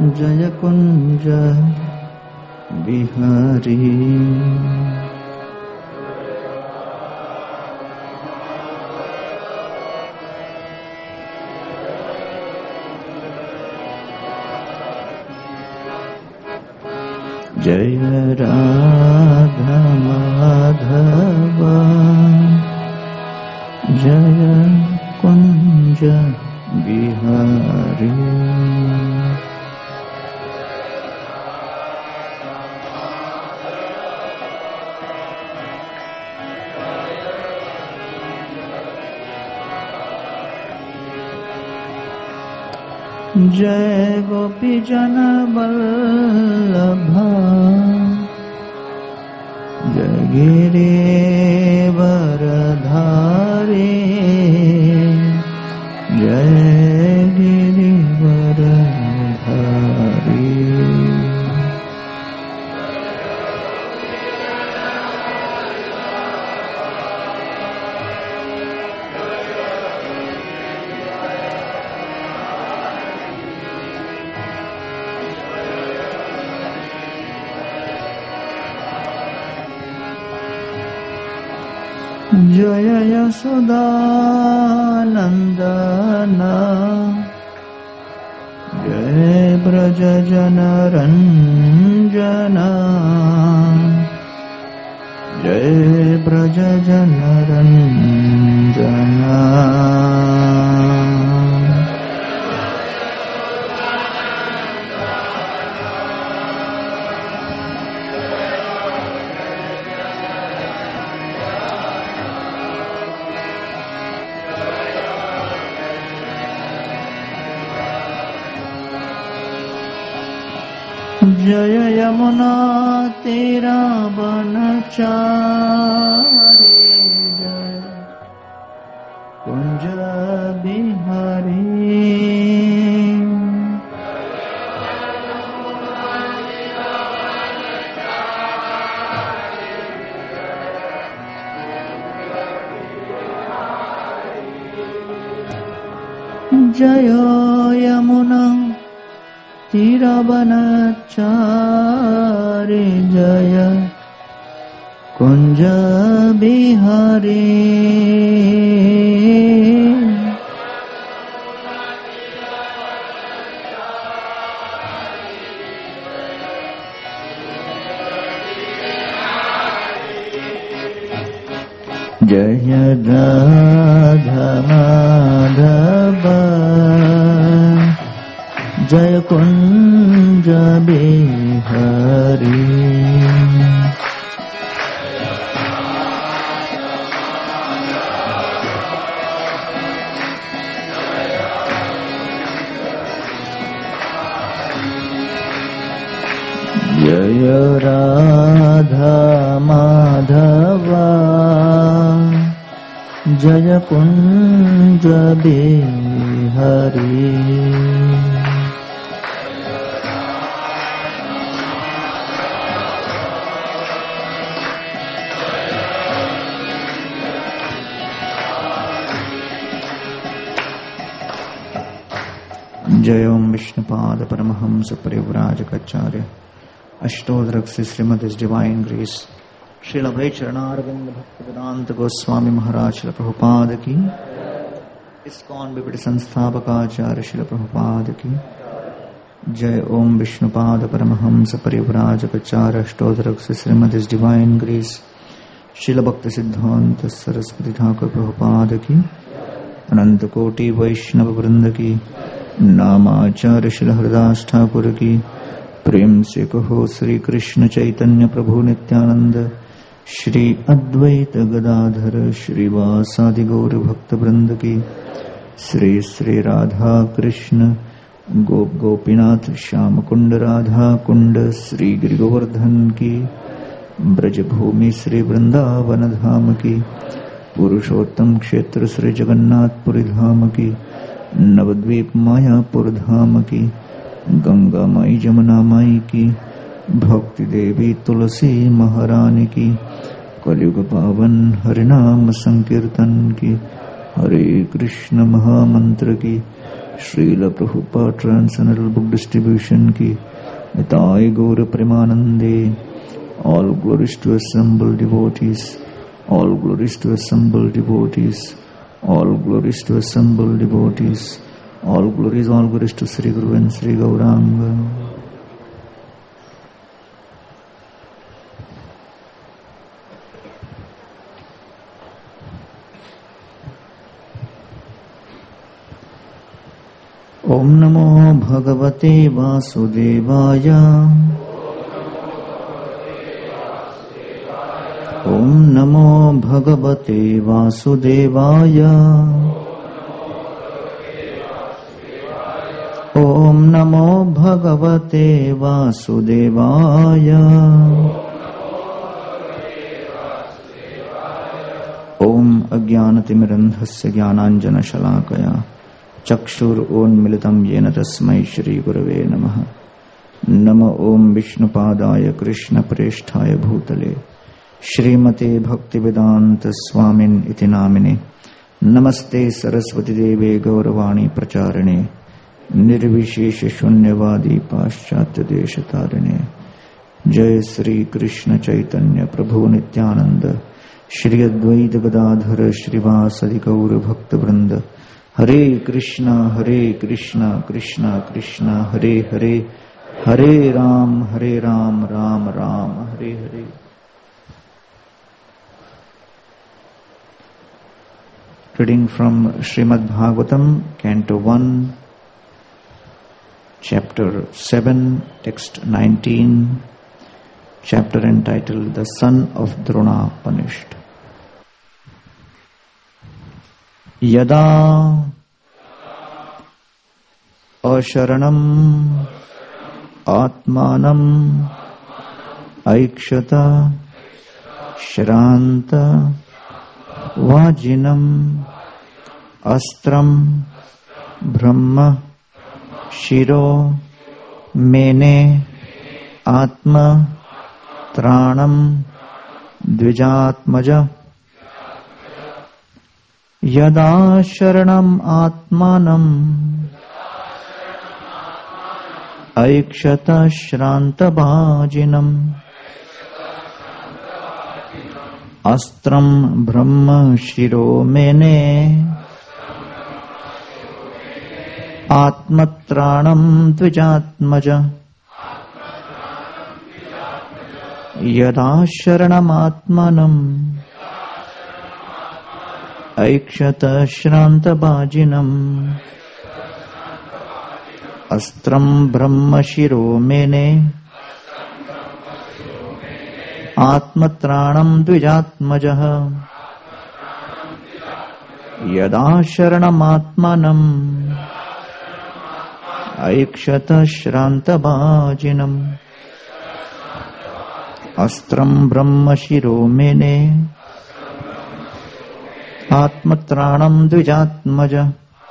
जय कुंज बिहारी। जय राधा माधव जय कुंज बिहारी। जय गोपी जन वल्लभा जय गिरिवर धारी जय गिरिवर धारी। जय यशोदानंदन जय ब्रज जन रंजन जय ब्रज जन रंजन। जय यमुना तेरा बनचारी जय कुंज बिहारी। जय यमुना तीरवनचारी जय कुंज बिहारी। जय राधा माधव जय कुंज बिहारी। जय राधा माधव जय कुंज बिहारी। जय ओम विष्णुपाद परमहंस परिव्राजकाचार्य अष्टोदरक से श्रीमद divine grace Srila Abhay Charanaravinda Bhaktivedanta Goswami Maharaj Srila Prabhupada की, इस्कॉन विपट संस्थापकाचार्य श्रील प्रभुपाद की जय। ओम विष्णुपाद परमहंस परिव्राजकाचार्य अष्टोदरक से श्रीमद डिवाइन ग्रेस श्रील भक्त सिद्धांत सरस्वती ठाकुर प्रभुपाद की, अनंत कोटि वैष्णव वृंद की, नामाचार्य श्री हरदास ठाकुर की। प्रेम से कहो श्री कृष्ण चैतन्य प्रभु नित्यानंद श्री अद्वैत गदाधर श्रीवासादि गौर भक्त वृंद की। श्री श्री राधा कृष्ण गोप गोपीनाथ श्याम कुंड राधा कुंड श्री गिरि गोवर्धन की। ब्रज भूमि श्री वृंदावन धाम की। पुरुषोत्तम क्षेत्र श्री जगन्नाथपुरी धाम की। नवद्वीप मायापुर धाम की। गंगा माई जमुना माई की। भक्ति देवी तुलसी महारानी की। कलयुग पावन हरिनाम संकीर्तन की। हरे कृष्ण महामंत्र की। Srila Prabhupada transcendental book distribution की निताय गौर प्रेमानंदे. All glories to assembled devotees. All glories to assembled devotees. All glories to assembled devotees. All glories to Sri Guru and Sri Gauranga. Om Namo Bhagavate Vasudevaya. Om Namo Bhagavate Vasudevaya. Om Namo Bhagavate Vasudevaya. Om Ajnanatimmirandhasya Jnananjanashalakaya Chakshur-unmilitam yena tasmai Shri Gurave Namaha. Namo Om Vishnupadaya Krishna Presthaya Bhutale Shrimate Bhaktivedanta Swamin iti namine. Namaste Saraswati Deve Gauravani Pracharane Nirvishesha Shunyavadi Paschatya Deshatarane. Jai Sri Krishna Chaitanya Prabhu Nityananda Shri Advaita Gadadhara Shrivasadi Gaura Bhakta Vrinda. Hare Krishna Krishna Krishna Hare Hare. Hare Ram Ram Ram Hare Hare. Reading from Srimad Bhagavatam, Canto 1, Chapter 7, Text 19, chapter entitled The Son of Drona Punished. Yada asharanam atmanam aikshata shranta vajinam astram brahma shiro mene atma tranam dvijatmaja. Yada sharanam atmanam aikshata shranta bhajinam astram brahma shiro mene atmatranam dvijatmaja. Yada sharanam atmanam aikshata shranta bhajinam astram brahma shiro mene atmatranam dvijatmaja. Yada sharanam atmanam aikshata shranta bhajinam astram brahma shiro mene atmatranam dvijatmaja.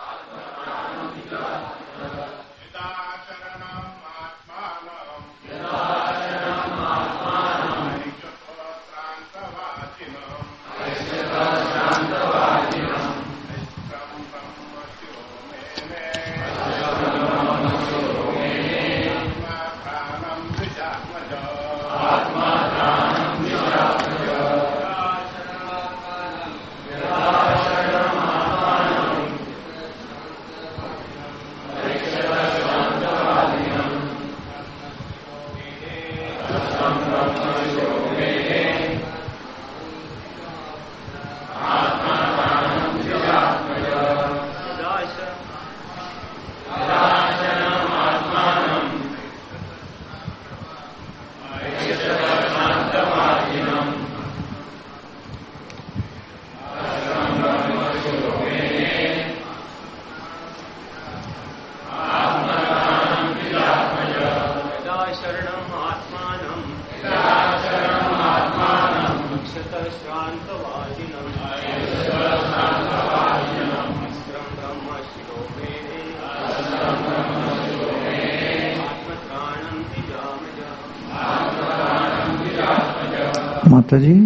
माता जी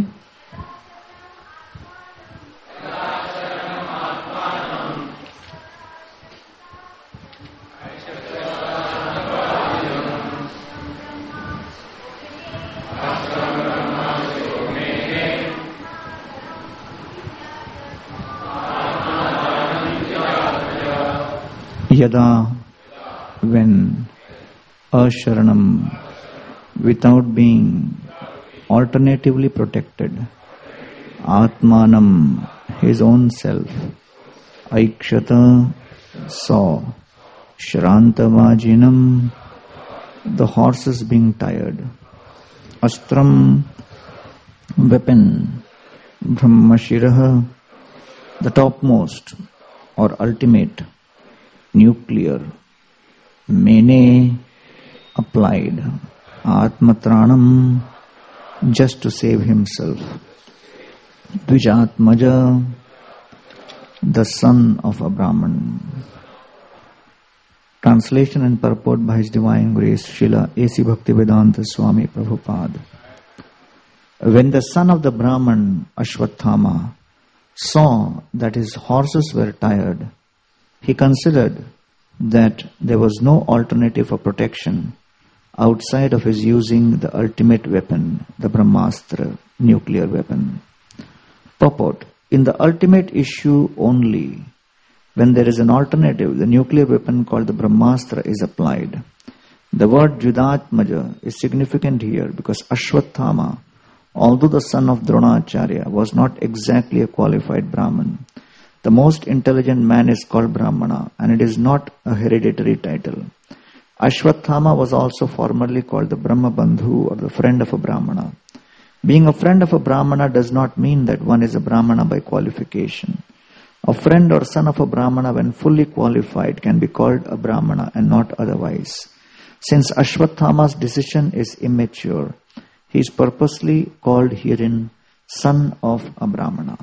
Yada, when asharanam, without being alternatively protected, atmanam, his own self, aikshata, saw, shrantavajinam, the horses being tired, astram, weapon, brahmashiraha, the topmost or ultimate, nuclear, mene, applied, atmatranam, just to save himself, dvijatmaja, the son of a Brahman. Translation and purport by His Divine Grace Srila A.C. Bhaktivedanta Swami Prabhupada. When the son of the Brahman, Ashwathama, saw that his horses were tired, he considered that there was no alternative for protection outside of his using the ultimate weapon, the Brahmastra, nuclear weapon. Purport: in the ultimate issue only, when there is an alternative, the nuclear weapon called the Brahmastra is applied. The word Judatmaja is significant here because Ashwathama, although the son of Dronacharya, was not exactly a qualified Brahman. The most intelligent man is called Brahmana, and it is not a hereditary title. Ashwathama was also formerly called the Brahma Bandhu, or the friend of a Brahmana. Being a friend of a Brahmana does not mean that one is a Brahmana by qualification. A friend or son of a Brahmana, when fully qualified, can be called a Brahmana and not otherwise. Since Ashwathama's decision is immature, he is purposely called herein son of a Brahmana.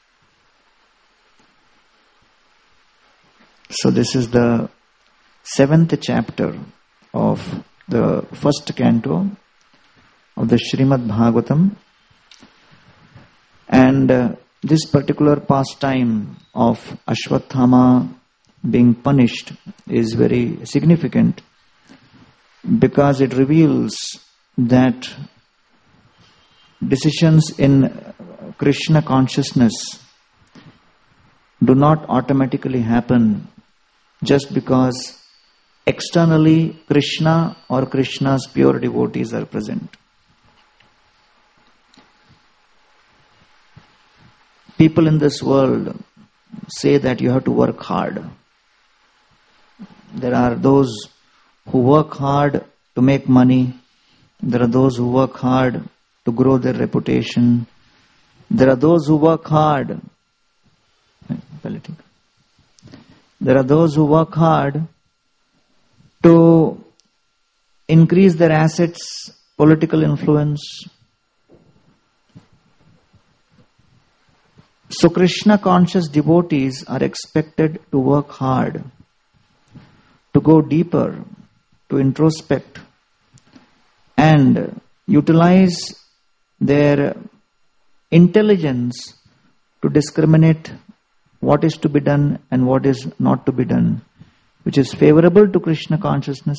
So this is the 7th chapter of the first canto of the Srimad Bhagavatam, and this particular pastime of Ashwathama being punished is very significant because it reveals that decisions in Krishna consciousness do not automatically happen just because externally Krishna or Krishna's pure devotees are present. People in this world say that you have to work hard. There are those who work hard to make money. There are those who work hard to grow their reputation. There are those who work hard. There are those who work hard to increase their assets, political influence. So Krishna conscious devotees are expected to work hard, to go deeper, to introspect and utilize their intelligence to discriminate what is to be done and what is not to be done, which is favorable to Krishna consciousness.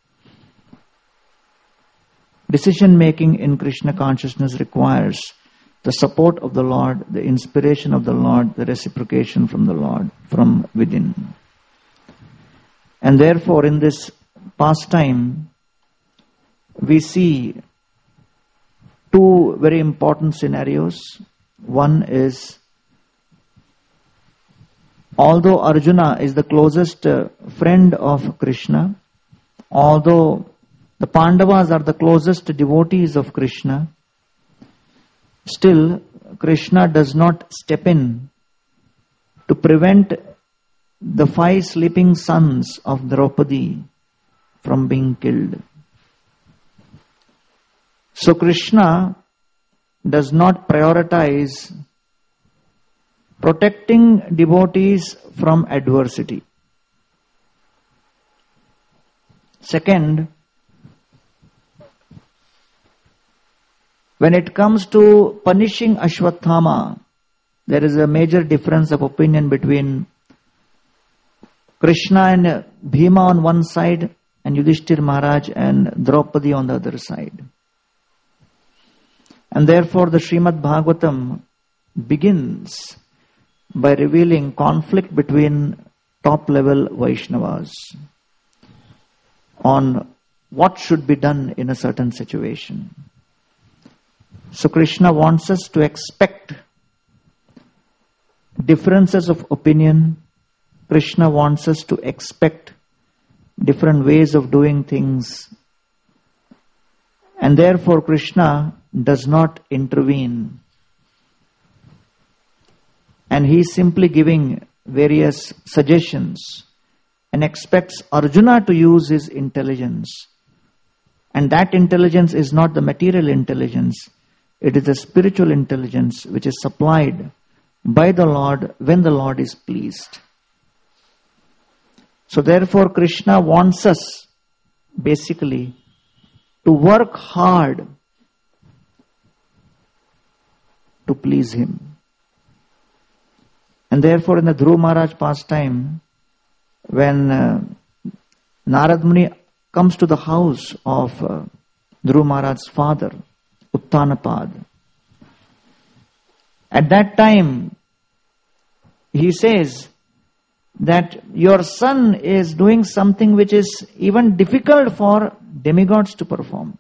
Decision making in Krishna consciousness requires the support of the Lord, the inspiration of the Lord, the reciprocation from the Lord, from within. And therefore, in this pastime, we see two very important scenarios. One is, although Arjuna is the closest friend of Krishna, although the Pandavas are the closest devotees of Krishna, still Krishna does not step in to prevent the 5 sleeping sons of Draupadi from being killed. So Krishna does not prioritize protecting devotees from adversity. Second, when it comes to punishing Ashwathama, there is a major difference of opinion between Krishna and Bhima on one side and Yudhishthir Maharaj and Draupadi on the other side. And therefore the Srimad Bhagavatam begins by revealing conflict between top level Vaishnavas on what should be done in a certain situation. So Krishna wants us to expect differences of opinion. Krishna wants us to expect different ways of doing things. And therefore Krishna does not intervene. And he is simply giving various suggestions and expects Arjuna to use his intelligence. And that intelligence is not the material intelligence. It is the spiritual intelligence which is supplied by the Lord when the Lord is pleased. So therefore Krishna wants us basically to work hard to please him. And therefore in the Dhruva Maharaj pastime, when Narad Muni comes to the house of Dhruva Maharaj's father, Uttanapad, at that time he says that your son is doing something which is even difficult for demigods to perform.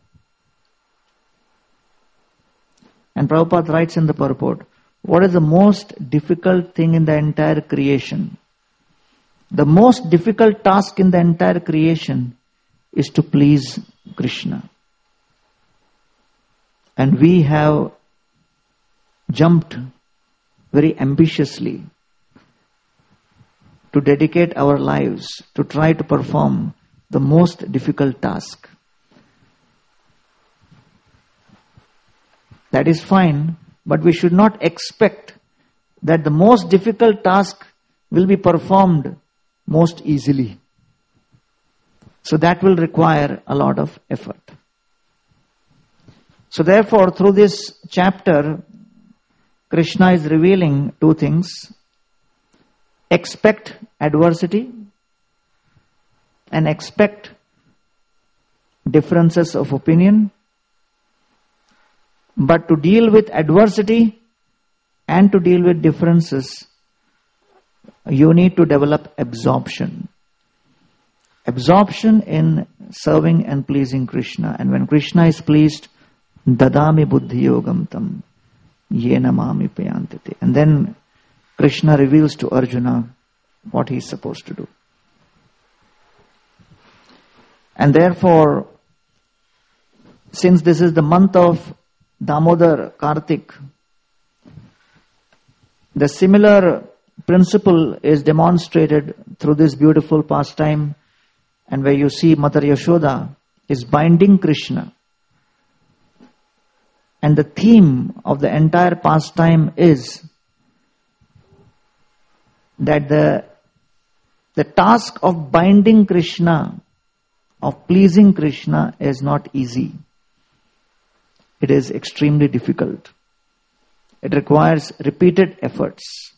And Prabhupada writes in the purport, what is the most difficult thing in the entire creation? The most difficult task in the entire creation is to please Krishna. And we have jumped very ambitiously to dedicate our lives to try to perform the most difficult task. That is fine, but we should not expect that the most difficult task will be performed most easily. So that will require a lot of effort. So therefore, through this chapter, Krishna is revealing two things. Expect adversity and expect differences of opinion. But to deal with adversity and to deal with differences, you need to develop absorption. Absorption in serving and pleasing Krishna. And when Krishna is pleased, dadami buddhi yogam tam yena mami payantite. And then Krishna reveals to Arjuna what he is supposed to do. And therefore, since this is the month of Damodar Kartik, the similar principle is demonstrated through this beautiful pastime, and where you see Mother Yashoda is binding Krishna. And the theme of the entire pastime is that the task of binding Krishna, of pleasing Krishna, is not easy. It is extremely difficult. It requires repeated efforts.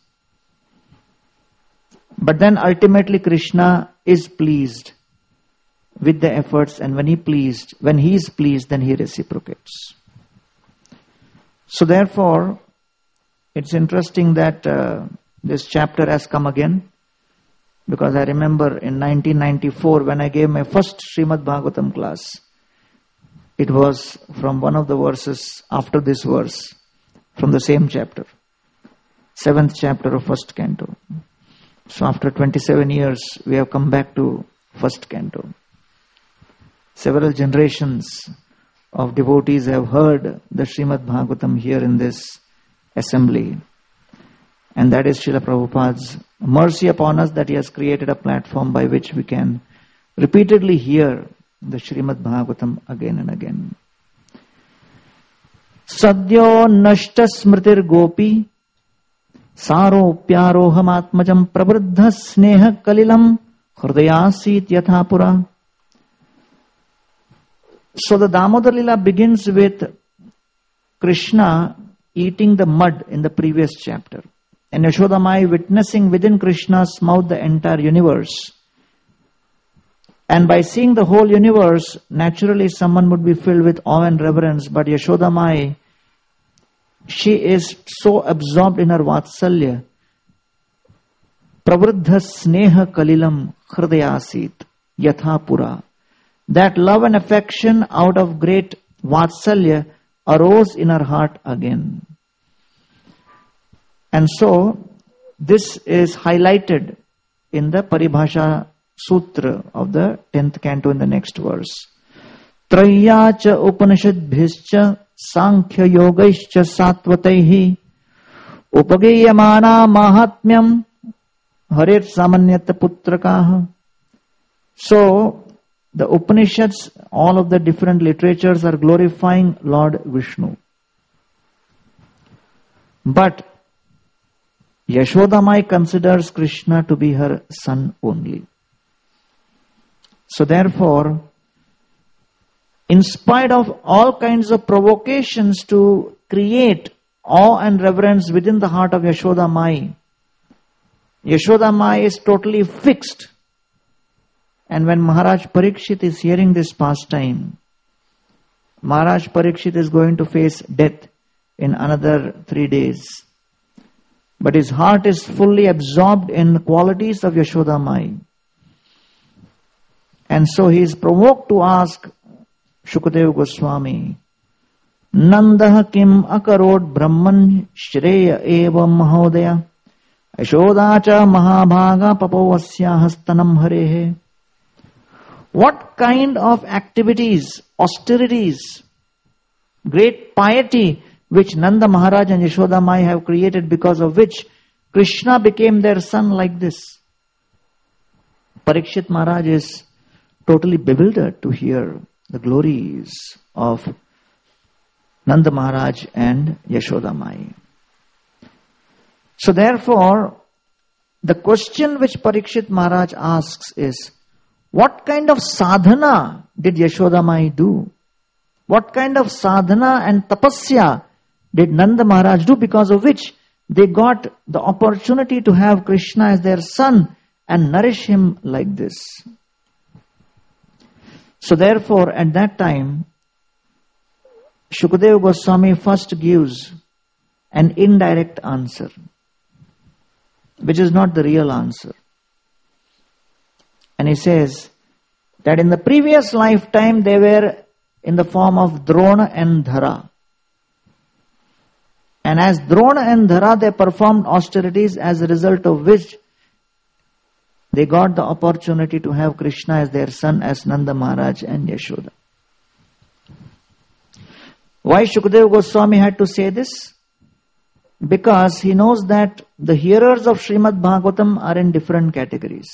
But then ultimately Krishna is pleased with the efforts, and when he is pleased, then he reciprocates. So therefore, it's interesting that this chapter has come again, because I remember in 1994 when I gave my first Srimad Bhagavatam class, it was from one of the verses after this verse, from the same chapter, 7th chapter of 1st canto. So after 27 years, we have come back to 1st canto. Several generations of devotees have heard the Srimad Bhagavatam here in this assembly. And that is Srila Prabhupada's mercy upon us, that he has created a platform by which we can repeatedly hear the Srimad Bhagavatam again and again. Sadyo nashta smritir gopi saro pyaroham atmajam prabruddha sneha kalilam hridayasit yathapura. So the Damodar Lila begins with Krishna eating the mud in the previous chapter, and Yashoda Mai witnessing within Krishna's mouth the entire universe. And by seeing the whole universe, naturally someone would be filled with awe and reverence. But Yashoda Mai, she is so absorbed in her Vatsalya pravruddha sneha kalilam hridayasit yatha pura. That love and affection out of great vatsalya arose in her heart again. And so, this is highlighted in the Paribhasha Sutra of the 10th canto in the next verse. Traya cha upanishadbhischa sankhya yogaischa satvataihi upageyamana mahatmyam haret samanyata putrakaha. So, the Upanishads, all of the different literatures are glorifying Lord Vishnu. But Yashodamai considers Krishna to be her son only. So therefore, in spite of all kinds of provocations to create awe and reverence within the heart of Yashodamai, Yashodamai is totally fixed. And when Maharaj Parikshit is hearing this pastime, Maharaj Parikshit is going to face death in another 3 days. But his heart is fully absorbed in the qualities of Yashodamai. And so he is provoked to ask Shukadeva Goswami, Nandah kim akarod brahman shreya eva mahodaya Yashodacha mahabhaga papavasya hastanam harehe. What kind of activities, austerities, great piety which Nanda Maharaj and Yashodamai have created, because of which Krishna became their son like this. Parikshit Maharaj is totally bewildered to hear the glories of Nanda Maharaj and Yashodamai. So therefore, the question which Parikshit Maharaj asks is, what kind of sadhana did Yashodamai do? What kind of sadhana and tapasya did Nanda Maharaj do, because of which they got the opportunity to have Krishna as their son and nourish him like this? So therefore, at that time, Shukadeva Goswami first gives an indirect answer, which is not the real answer. And he says that in the previous lifetime they were in the form of Drona and Dhara. And as Drona and Dhara, they performed austerities, as a result of which they got the opportunity to have Krishna as their son, as Nanda Maharaj and Yashoda. Why Shukadeva Goswami had to say this? Because he knows that the hearers of Srimad Bhagavatam are in different categories.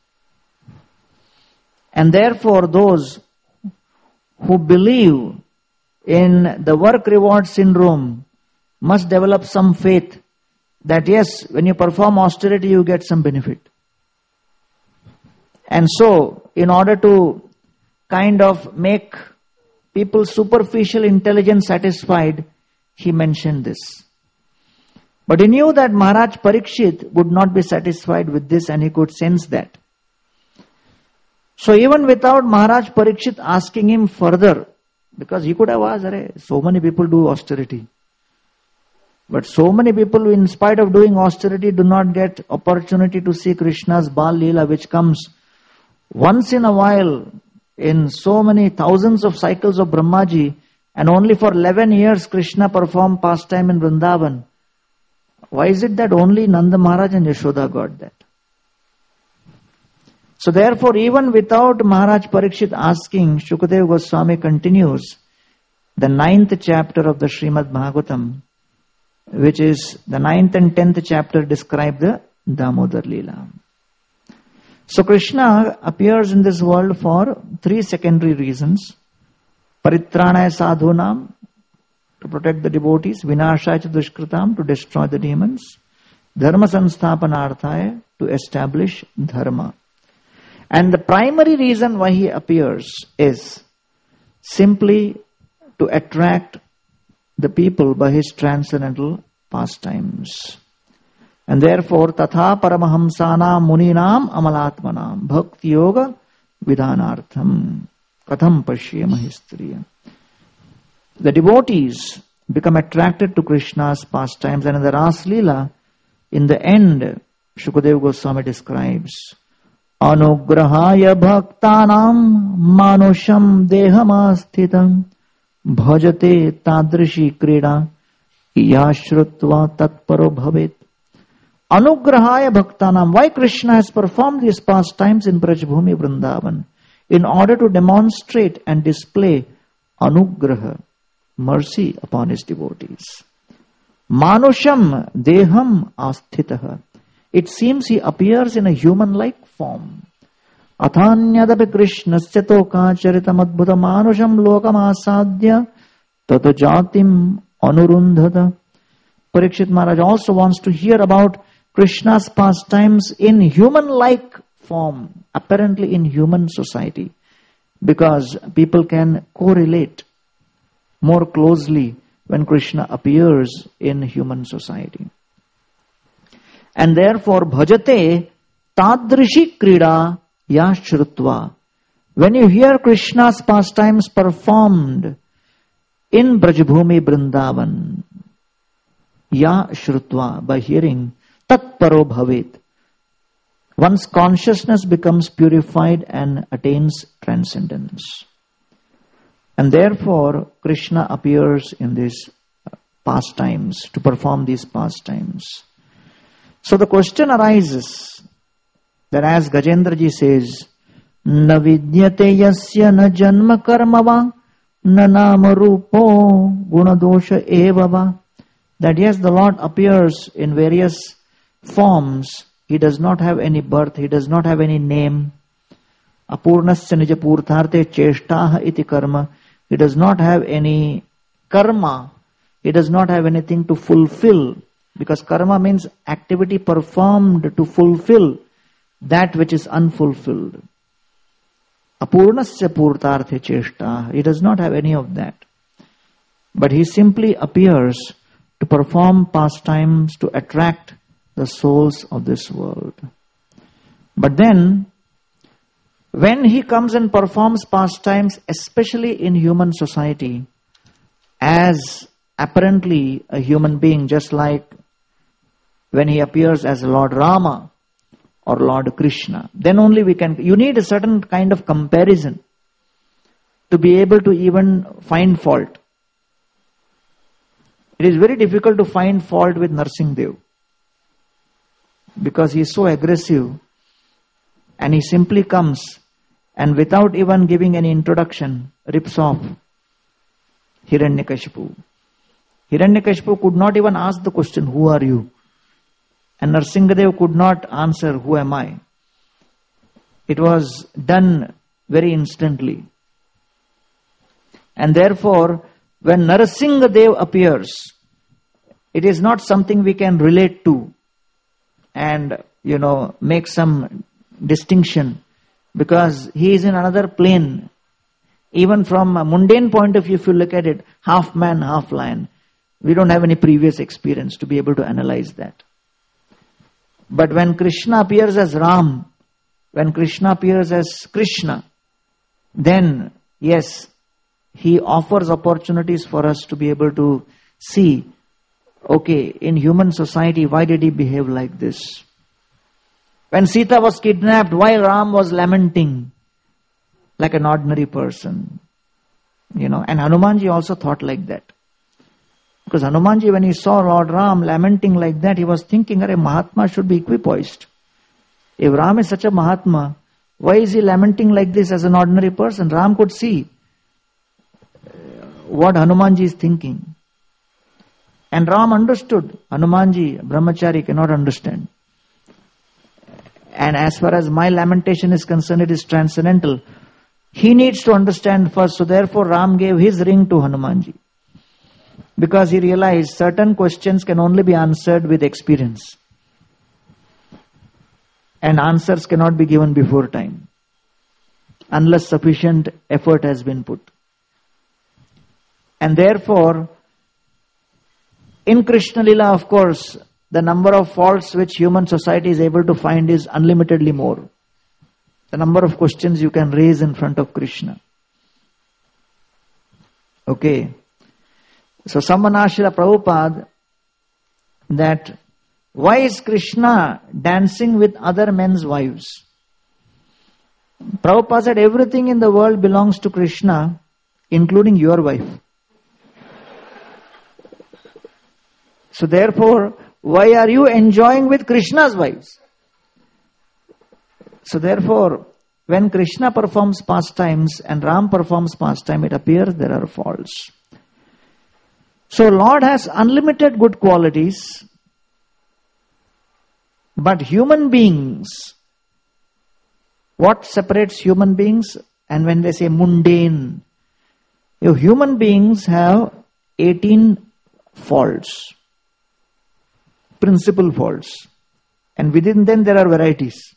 And therefore those who believe in the work-reward syndrome must develop some faith that yes, when you perform austerity you get some benefit. And so, in order to kind of make people's superficial intelligence satisfied, he mentioned this. But he knew that Maharaj Parikshit would not be satisfied with this, and he could sense that. So even without Maharaj Parikshit asking him further, because he could have asked, so many people do austerity. But so many people, in spite of doing austerity, do not get opportunity to see Krishna's Bal Leela, which comes once in a while in so many thousands of cycles of Brahmaji, and only for 11 years Krishna performed pastime in Vrindavan. Why is it that only Nanda Maharaj and Yashoda got that? So therefore, even without Maharaj Parikshit asking, Shukadeva Goswami continues the 9th chapter of the Srimad Bhagavatam, which is the 9th and 10th chapter describe the Damodar Leela. So Krishna appears in this world for 3 secondary reasons. Paritranaya sadhunam, to protect the devotees. Vinashaya cha dushkritam, to destroy the demons. Dharma sansthapanarthaya, to establish dharma. And the primary reason why he appears is simply to attract the people by his transcendental pastimes. And therefore, tatha paramahamsana muninam amalatmanam bhakti yoga vidhanartham katham pashyama histriya. The devotees become attracted to Krishna's pastimes, and in the Ras Leela, in the end, Shukadeva Goswami describes, Anugrahaya bhaktanam manusham dehamasthetam bhajate tadrishi krida yashrutva tatparo bhavet. Anugrahaya bhaktanam. Why Krishna has performed these pastimes in Brajbhumi Vrindavan? In order to demonstrate and display anugraha, mercy upon his devotees. Manusham deham asthitaha. It seems he appears in a human-like form. Athanyadapi krishnasya toka charitam adbhuta manusham lokam asadya tata jatim anurundhata. Parikshit Maharaj also wants to hear about Krishna's pastimes in human-like form, apparently in human society, because people can correlate more closely when Krishna appears in human society. And therefore, bhajate tadrishi krida ya shrutva. When you hear Krishna's pastimes performed in Brajbhumi Vrindavan, ya shrutva, by hearing, tatparo bhavet, one's consciousness becomes purified and attains transcendence. And therefore, Krishna appears in these pastimes, to perform these pastimes. So the question arises that, as Gajendraji says, Na vidyate yasya na janma karma va na nama rupo gunadosha eva va. That yes, the Lord appears in various forms. He does not have any birth, he does not have any name. Apurnasya nija purtharte cheshtaha iti karma. He does not have any karma. He does not have anything to fulfill. Because karma means activity performed to fulfill that which is unfulfilled. Apurnasya purtarthe cheshta. He does not have any of that. But he simply appears to perform pastimes to attract the souls of this world. But then, when he comes and performs pastimes, especially in human society, as apparently a human being, just like when he appears as Lord Rama or Lord Krishna, then only you need a certain kind of comparison to be able to even find fault. It is very difficult to find fault with Narsingdev, because he is so aggressive and he simply comes and without even giving any introduction, rips off Hiranyakashipu. Hiranyakashipu could not even ask the question, who are you? And Narsingadev could not answer, who am I? It was done very instantly. And therefore, when Narasimhadev appears, it is not something we can relate to and, make some distinction, because he is in another plane. Even from a mundane point of view, if you look at it, half man, half lion. We don't have any previous experience to be able to analyze that. But when Krishna appears as Ram, when Krishna appears as Krishna, then, yes, he offers opportunities for us to be able to see, okay, in human society, why did he behave like this? When Sita was kidnapped, why Ram was lamenting like an ordinary person? And Hanumanji also thought like that. Because Hanumanji, when he saw Lord Ram lamenting like that, he was thinking, a Mahatma should be equipoised. If Ram is such a Mahatma, why is he lamenting like this as an ordinary person? Ram could see what Hanumanji is thinking. And Ram understood. Hanumanji, Brahmachari, cannot understand. And as far as my lamentation is concerned, it is transcendental. He needs to understand first. So therefore Ram gave his ring to Hanumanji. Because he realized certain questions can only be answered with experience. And answers cannot be given before time, unless sufficient effort has been put. And therefore, in Krishna Lila, of course, the number of faults which human society is able to find is unlimitedly more. The number of questions you can raise in front of Krishna. Okay. So Sammanashila Prabhupada, that Why is Krishna dancing with other men's wives? Prabhupada said everything in the world belongs to Krishna, including your wife. So therefore, why are you enjoying with Krishna's wives? So therefore, when Krishna performs pastimes and Ram performs pastime, it appears there are faults. So Lord has unlimited good qualities, but human beings, what separates human beings? And when they say mundane, human beings have 18 faults, principal faults, and within them there are varieties.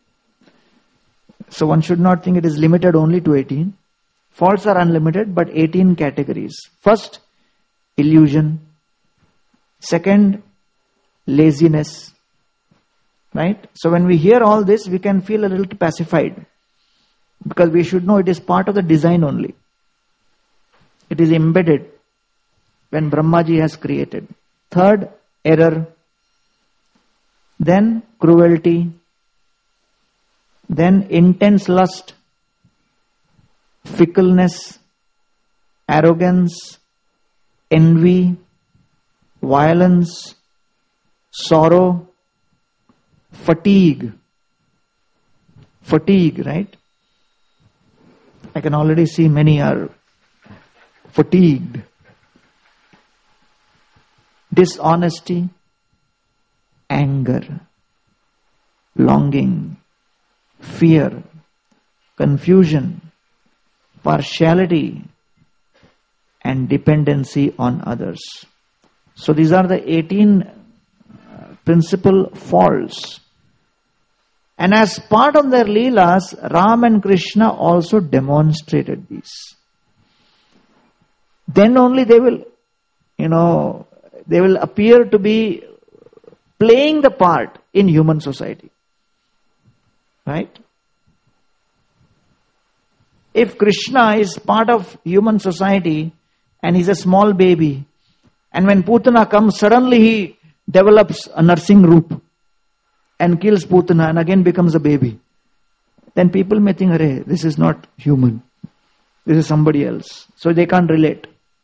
So one should not think it is limited only to 18. Faults are unlimited, but 18 categories. First, illusion. Second, laziness. Right? So when we hear all this, we can feel a little pacified. Because we should know it is part of the design only. It is embedded when Brahmaji has created. Third, error. Then, cruelty. Then intense lust, fickleness, arrogance, envy, violence, sorrow, fatigue. Fatigue, right? I can already see many are fatigued. Dishonesty, anger, longing, fear, confusion, partiality, and dependency on others. So these are the 18 principal faults. And as part of their Leelas, Ram and Krishna also demonstrated these. Then only they will, they will appear to be playing the part in human society. Right? If Krishna is part of human society and he's a small baby, and when Putana comes, suddenly he develops a nursing roop and kills Putana and again becomes a baby, then people may think, "Arey, this is not human. This is somebody else." So they can't relate.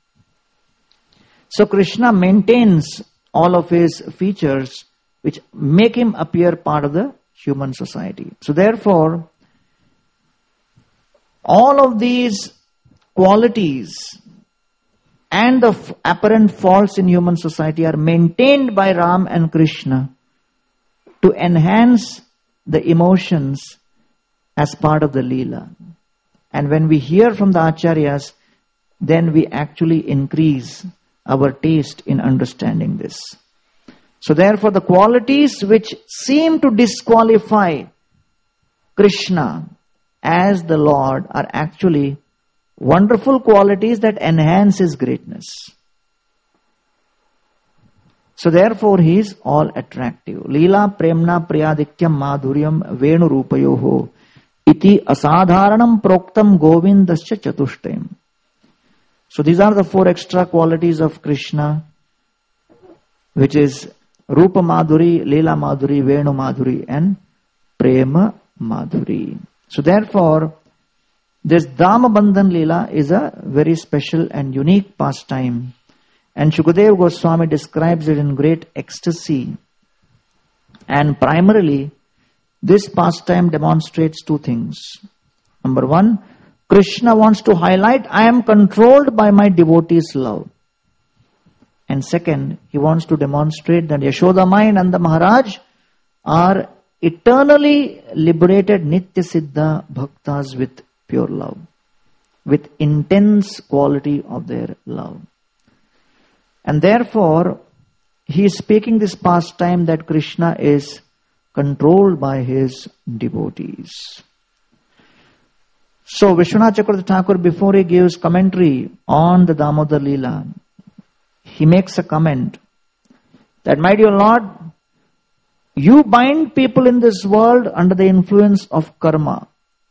So Krishna maintains all of his features which make him appear part of the human society. So therefore, all of these qualities and the apparent faults in human society are maintained by Ram and Krishna to enhance the emotions as part of the Leela. And when we hear from the Acharyas, then we actually increase our taste in understanding this. So therefore, the qualities which seem to disqualify Krishna as the Lord are actually wonderful qualities that enhance his greatness. So therefore, he is all attractive. Leela premna priyadikyam madhuryam venu rupayoho iti asadharanam proktam govindascha chatushtaim. So these are the 4 extra qualities of Krishna, which is Rupa Madhuri, Leela Madhuri, Venu Madhuri, and Prema Madhuri. So therefore, this Damabandhan Leela is a very special and unique pastime. And Shukadeva Goswami describes it in great ecstasy. And primarily, this pastime demonstrates 2 things. Number 1, Krishna wants to highlight, I am controlled by my devotees' love. And second, he wants to demonstrate that Yashodamai and Nanda Maharaj are eternally liberated Nitya Siddha Bhaktas with pure love, with intense quality of their love. And therefore, he is speaking this pastime that Krishna is controlled by his devotees. So Vishwanath Chakravarti Thakur, before he gives commentary on the Damodar Leela, he makes a comment that, my dear Lord, you bind people in this world under the influence of karma.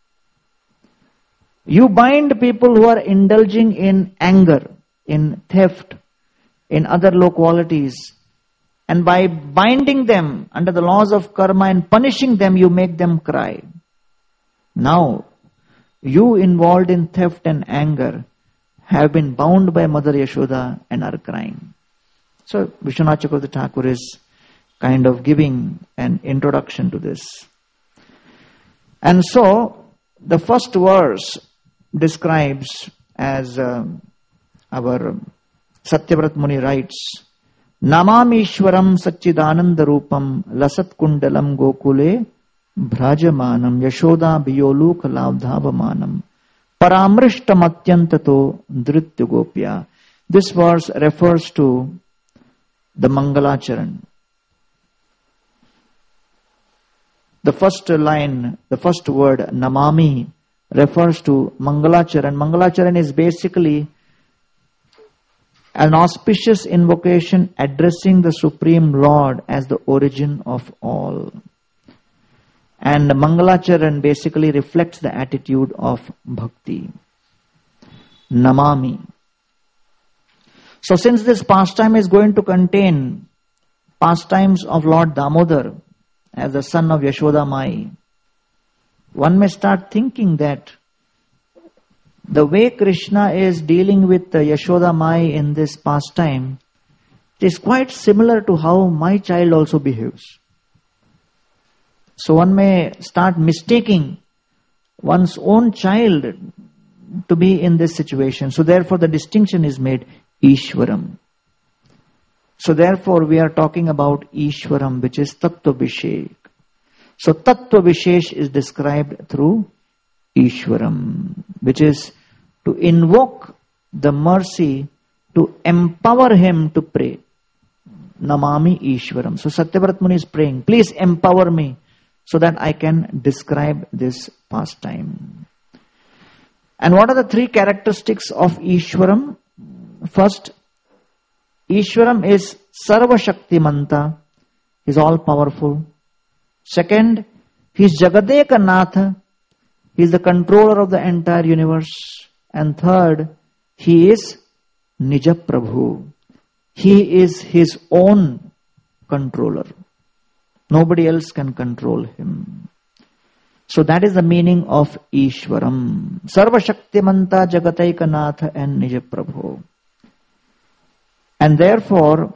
You bind people who are indulging in anger, in theft, in other low qualities, And by binding them under the laws of karma and punishing them, you make them cry. Now, you involved in theft and anger have been bound by Mother Yashoda and are crying. So, Vishwanath Chakravarti Thakur is kind of giving an introduction to this. And so, the first verse describes, as our Satyavrat Muni writes, Namamishwaram Satchidananda Rupam Lasat Kundalam Gokule Bhrajamanam Yashoda Biyoluka Lavdhavamanam Paramrishtam Atyantato Dhritya Gopya. This verse refers to the Mangalacharan. The first line, the first word, Namami, refers to Mangalacharan. Mangalacharan is basically an auspicious invocation addressing the Supreme Lord as the origin of all. And Mangalacharan basically reflects the attitude of bhakti. Namami. So since this pastime is going to contain pastimes of Lord Damodar as the son of Yashoda Mai, one may start thinking that the way Krishna is dealing with Yashoda Mai in this pastime is quite similar to how my child also behaves. So one may start mistaking one's own child to be in this situation. So therefore the distinction is made Ishwaram. So therefore we are talking about Ishwaram, which is Tattva Vishek. So Tattva Vishesh is described through Ishwaram, which is to invoke the mercy to empower him to pray. Namami Ishwaram. So Satyavrat Muni is praying, please empower me so that I can describe this pastime. And what are the three characteristics of Ishwaram? First, Ishwaram is Sarva Shaktimanta. He is all powerful. Second, he is Jagadeka Natha. He is the controller of the entire universe. And third, he is Nija Prabhu. He is his own controller. Nobody else can control him. So that is the meaning of Ishwaram. Sarva Shaktimanta, Jagataika Natha and Nija Prabhu. And therefore,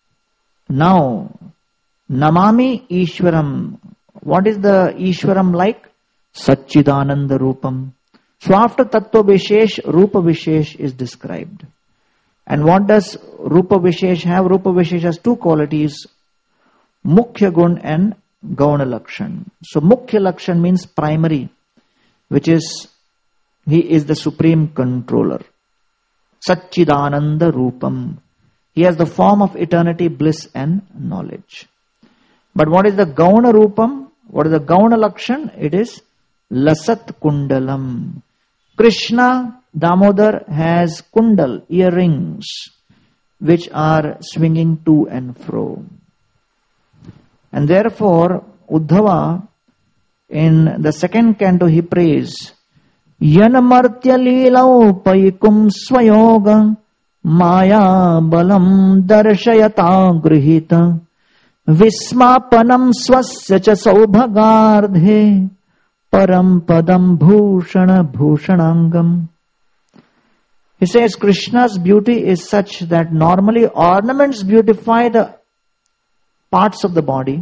now, Namami Ishwaram. What is the Ishwaram like? Satchidananda Rupam. So after Tattva Vishesh, Rupa Vishesh is described. And what does Rupa Vishesh have? Rupa Vishesh has two qualities, Mukhya Gun and Gauna Lakshan. So Mukhya Lakshan means primary, which is, he is the supreme controller. Satchidananda Rupam. He has the form of eternity, bliss and knowledge. But what is the Gauna Rupam? What is the Gauna Lakshan? It is Lasat Kundalam. Krishna, Damodar, has kundal, earrings, which are swinging to and fro. And therefore, Uddhava, in the second canto, he prays, Yanamartya Leelau Paikum Swayoga Maya Balam Darshayata Grihita Vismapanam Swasya Cha Saubhagardhe Param Padam Bhushana Bhushanangam. He says Krishna's beauty is such that normally ornaments beautify the parts of the body,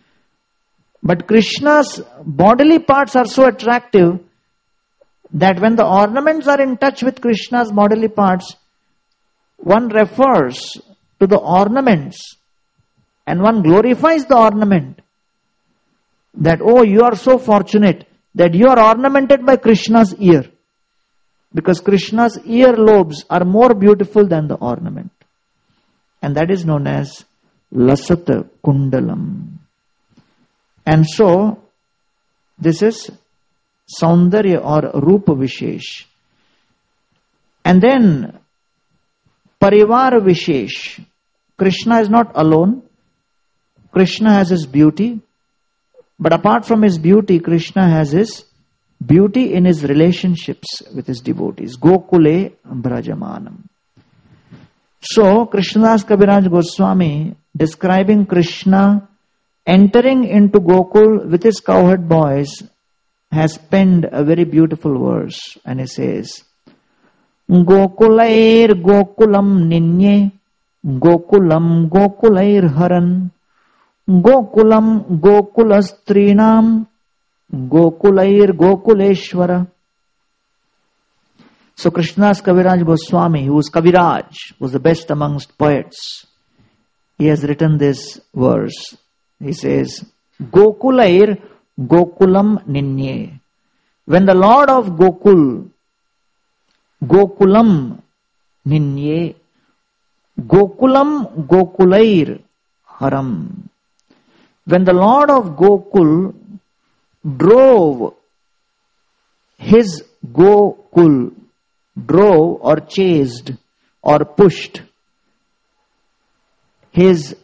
but Krishna's bodily parts are so attractive that when the ornaments are in touch with Krishna's bodily parts, one refers to the ornaments and one glorifies the ornament. That, oh, you are so fortunate that you are ornamented by Krishna's ear. Because Krishna's ear lobes are more beautiful than the ornament. And that is known as Lasata Kundalam. And so, this is Saundarya or Rupa Vishesh. And then, Parivar Vishesh. Krishna is not alone. Krishna has his beauty. But apart from his beauty, Krishna has his beauty in his relationships with his devotees. Gokule Brajamanam. So, Krishnadas Kaviraj Goswami describing Krishna entering into Gokul with his cowherd boys, has penned a very beautiful verse, and he says, Gokulair Gokulam Ninye, Gokulam Gokulair Haran, Gokulam Gokulastrinam, Gokulair Gokuleshwara. So Krishna's Kaviraj Goswami, who was Kaviraj, was the best amongst poets, he has written this verse. He says, Gokulair Gokulam Ninye. When the Lord of Gokul, Gokulam Ninye, Gokulam Gokulair Haram. When the Lord of Gokul drove his Gokul, drove or chased or pushed his,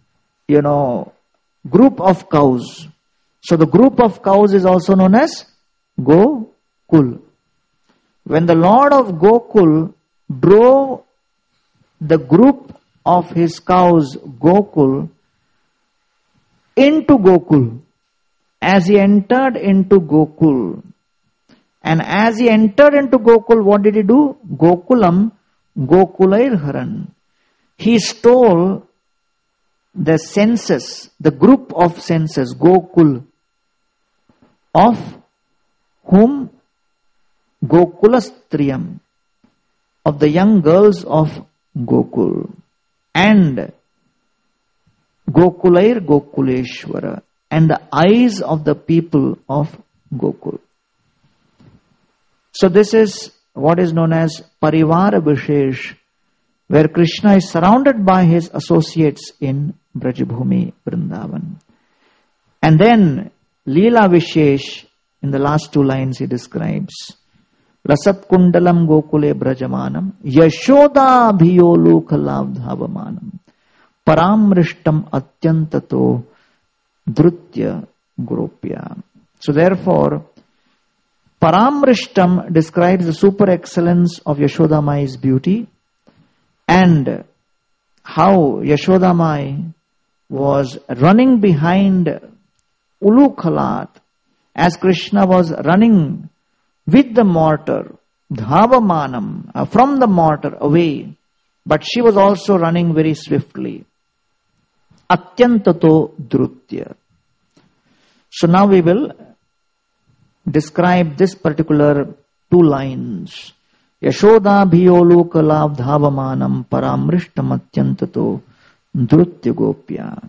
group of cows. So the group of cows is also known as Gokul. When the Lord of Gokul drove the group of his cows, Gokul, into Gokul, as he entered into Gokul, and as he entered into Gokul, what did he do? Gokulam Gokulair Haran. He stole the senses, the group of senses, Gokul, of whom? Gokulastriyam, of the young girls of Gokul, and Gokulair Gokuleshwara, and the eyes of the people of Gokul. So this is what is known as Parivara Vishesh, where Krishna is surrounded by his associates in Brajabhumi Vrindavan. And then Leela Vishesh, in the last two lines he describes, Lasat Kundalam Gokule Brajamanam, Yashoda Bhiyolu Kalavdhavamanam, Paramrishtam Atyantato Dhrutya Gropya. So therefore, Paramrishtam describes the super excellence of Yashoda Mai's beauty, and how Yashoda Mai was running behind Ulukhalat as Krishna was running with the mortar, Dhavamanam, from the mortar away, but she was also running very swiftly. Atyantato Dhrutya. So now we will describe this particular two lines. Yashoda bhiyolu kalav dhavamanam paramrishtam atyantato Dhrutya Gopya.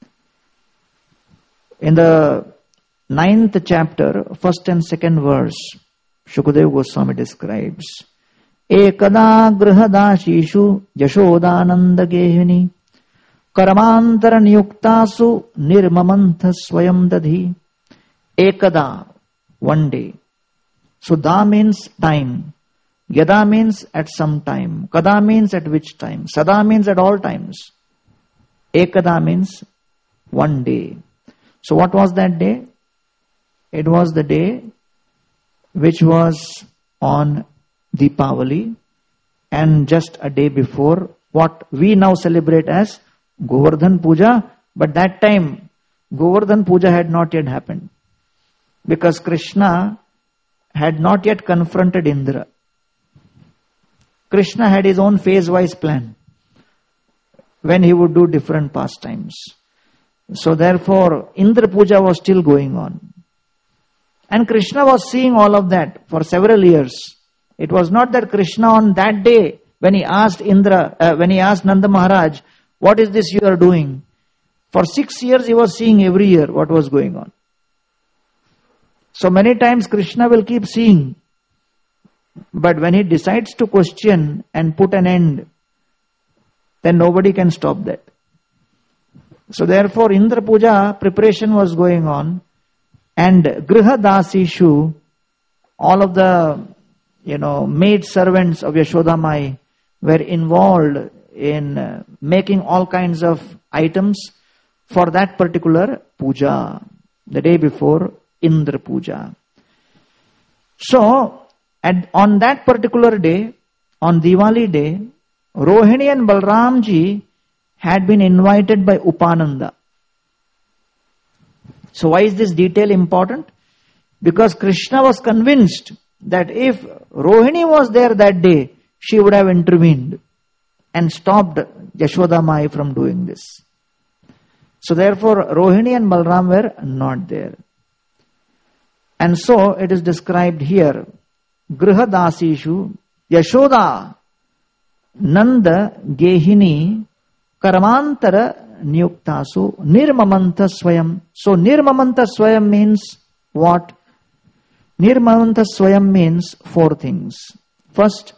In the 9th chapter, 1st and 2nd verse, Shukadeva Goswami describes, Ekada grihadashishu yashodananda gehini karamantara niyuktasu nirmamantha swayam dadhi. Ekada, one day. So da means time. Yada means at some time. Kada means at which time. Sada means at all times. Ekada means one day. So what was that day? It was the day which was on Deepavali, and just a day before what we now celebrate as Govardhan Puja, but that time Govardhan Puja had not yet happened, because Krishna had not yet confronted Indra. Krishna had his own phase-wise plan when he would do different pastimes. So therefore, Indra Puja was still going on. And Krishna was seeing all of that for several years. It was not that Krishna on that day, when he asked Nanda Maharaj, what is this you are doing? For 6 years he was seeing every year what was going on. So many times Krishna will keep seeing. But when he decides to question and put an end, then nobody can stop that. So therefore Indra Puja preparation was going on, and Grihadasishu, all of the maid servants of Yashoda Mai were involved in making all kinds of items for that particular puja, the day before Indra Puja. So on that particular day, on Diwali day, Rohini and Balramji had been invited by Upananda. So why is this detail important? Because Krishna was convinced that if Rohini was there that day, she would have intervened and stopped Yashoda Mai from doing this. So therefore, Rohini and Balram were not there. And so it is described here, Grihadasishu Yashoda Nanda Gehini Karamantara Nyuktasu Nirmamanta Swayam. So Nirmamanta Swayam means what? Nirmamanta Swayam means four things. First,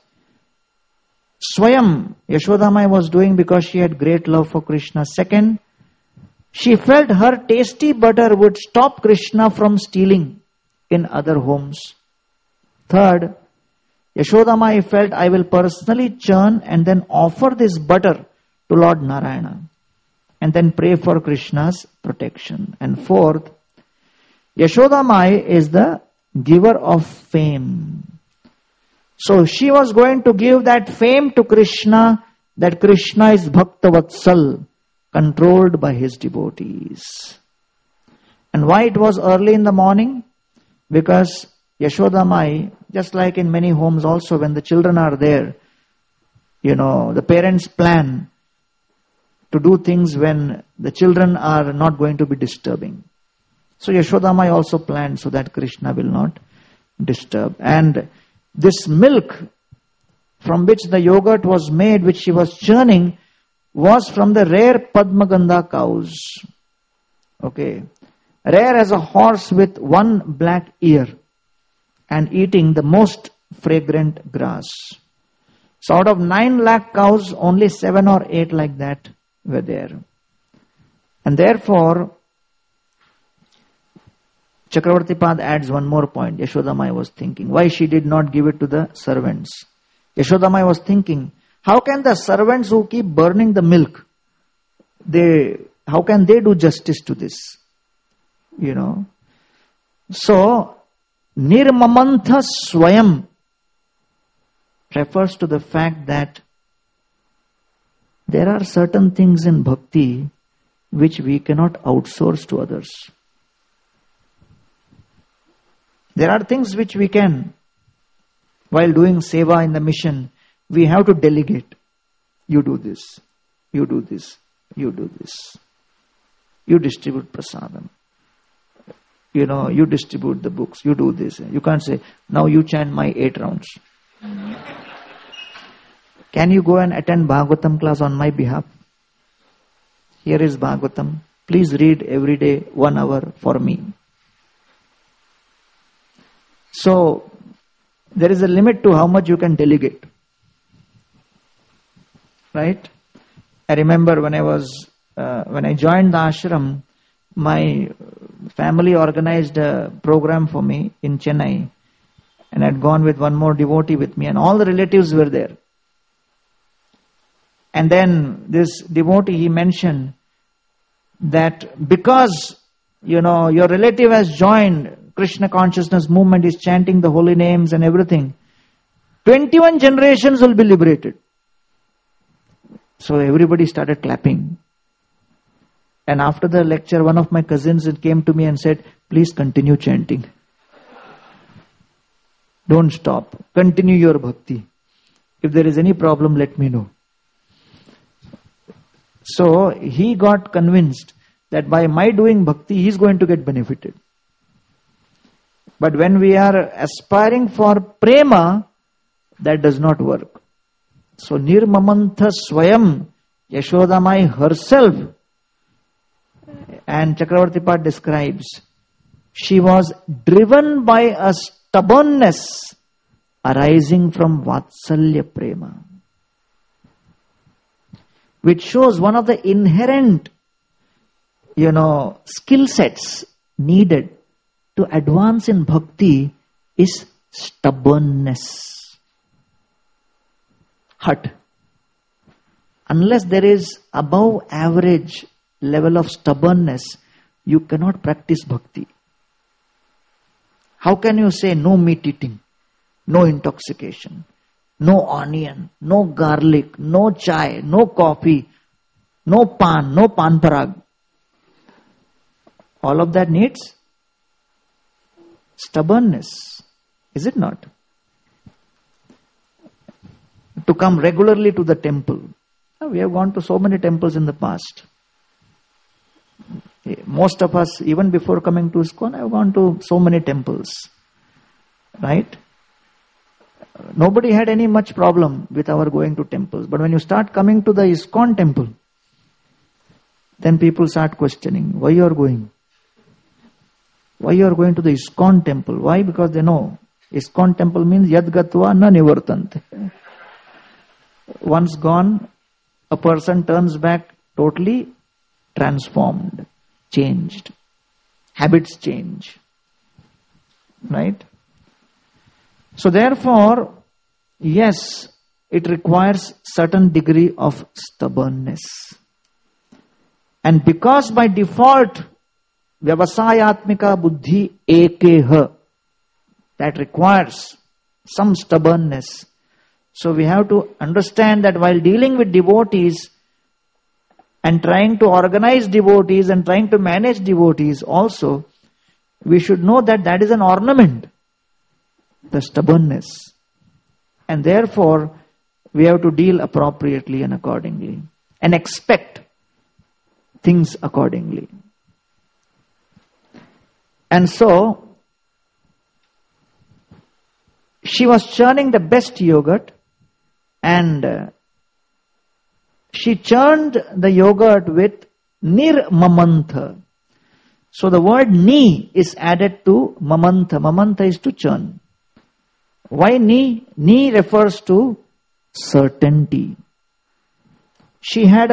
Swayam, Yashodamai was doing because she had great love for Krishna. Second, she felt her tasty butter would stop Krishna from stealing in other homes. Third, Yashodamai felt, I will personally churn and then offer this butter to Lord Narayana and then pray for Krishna's protection. And fourth, Yashodamai is the giver of fame. So she was going to give that fame to Krishna, that Krishna is Bhakta Vatsal, controlled by his devotees. And why it was early in the morning? Because Yashodamai, just like in many homes also, when the children are there, the parents plan to do things when the children are not going to be disturbing. So Yashodamai also planned so that Krishna will not disturb. And this milk from which the yogurt was made, which she was churning, was from the rare Padmagandha cows. Okay. Rare as a horse with one black ear and eating the most fragrant grass. So out of 9 lakh cows, only 7 or 8 like that were there. And therefore, Chakravarti Pad adds one more point. Yashodamai was thinking, why she did not give it to the servants? Yashodamai was thinking, how can the servants who keep burning the milk, how can they do justice to this? So, Nirmamantha Swayam refers to the fact that there are certain things in bhakti which we cannot outsource to others. There are things which we can, while doing seva in the mission, we have to delegate. You do this, you do this, you do this. You distribute prasadam. You distribute the books, you do this. You can't say, now you chant my 8 rounds. Can you go and attend Bhagavatam class on my behalf? Here is Bhagavatam. Please read every day 1 hour for me. So, there is a limit to how much you can delegate. Right? I remember when I joined the ashram, my family organized a program for me in Chennai, and I'd gone with one more devotee with me, and all the relatives were there. And then this devotee, he mentioned that because, your relative has joined Krishna consciousness movement, is chanting the holy names and everything, 21 generations will be liberated. So everybody started clapping. And after the lecture, one of my cousins came to me and said, please continue chanting. Don't stop. Continue your bhakti. If there is any problem, let me know. So he got convinced that by my doing bhakti, he is going to get benefited. But when we are aspiring for prema, that does not work. So Nirmamantha Swayam, Yashodamai herself, and Chakravarti Pad describes, she was driven by a stubbornness arising from Vatsalya Prema, which shows one of the inherent, skill sets needed to advance in bhakti is stubbornness. Hut. Unless there is above average level of stubbornness, you cannot practice bhakti. How can you say no meat eating, no intoxication, no onion, no garlic, no chai, no coffee? no pan parag. All of that needs stubbornness, is it not? To come regularly to the temple. We have gone to so many temples in the past. Most of us, even before coming to ISKCON, have gone to so many temples. Right? Nobody had any much problem with our going to temples. But when you start coming to the ISKCON temple, then people start questioning, why you are going? Why you are going to the ISKCON temple? Why? Because they know ISKCON temple means yad gatva na nivartante. Once gone, a person turns back totally transformed, changed. Habits change. Right? So therefore, yes, it requires certain degree of stubbornness. And because by default, vyavasayatmika buddhi ekeha, that requires some stubbornness. So we have to understand that while dealing with devotees and trying to organize devotees and trying to manage devotees also, we should know that that is an ornament, the stubbornness. And therefore, we have to deal appropriately and accordingly and expect things accordingly. And so, she was churning the best yogurt, and she churned the yogurt with nirmamantha. So the word ni is added to mamantha. Mamantha is to churn. Why ni? Ni refers to certainty. She had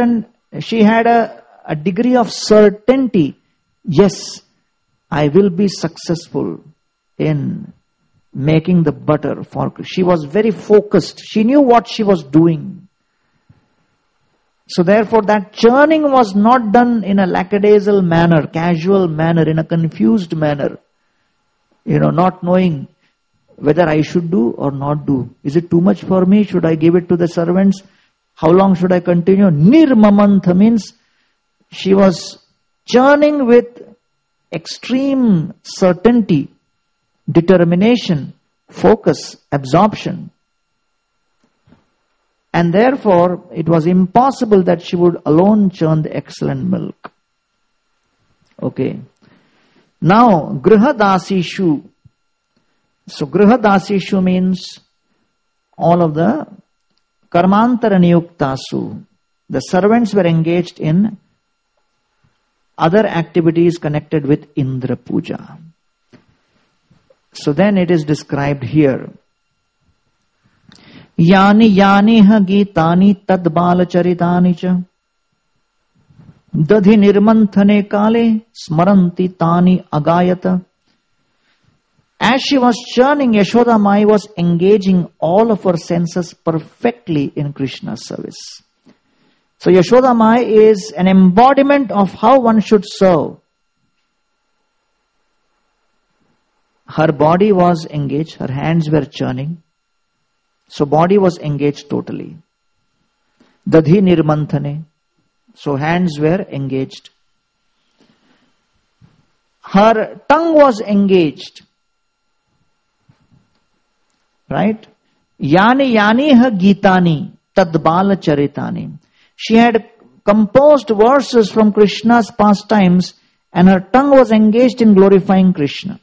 a degree of certainty. Yes, I will be successful in making the butter for. She was very focused. She knew what she was doing. So therefore that churning was not done in a lackadaisical manner, casual manner, in a confused manner. Not knowing whether I should do or not do. Is it too much for me? Should I give it to the servants? How long should I continue? Nirmamantha means she was churning with extreme certainty, determination, focus, absorption. And therefore, it was impossible that she would alone churn the excellent milk. Okay. Now, grihadasishu. So, grihadasishu means all of the karmantara niyuktasu. The servants were engaged in other activities connected with Indra Puja. So then it is described here. Yani ha gitani tad balacharitani cha dadhi nirmanthane kale smaranti tani agayata. As she was churning, Yashoda Mai was engaging all of her senses perfectly in Krishna's service. So Yashoda Mai is an embodiment of how one should serve. Her body was engaged, her hands were churning. So body was engaged totally. Dadhi nirmanthane. So hands were engaged. Her tongue was engaged. Right? Yani ha gitani tadbala charitani. She had composed verses from Krishna's pastimes and her tongue was engaged in glorifying Krishna.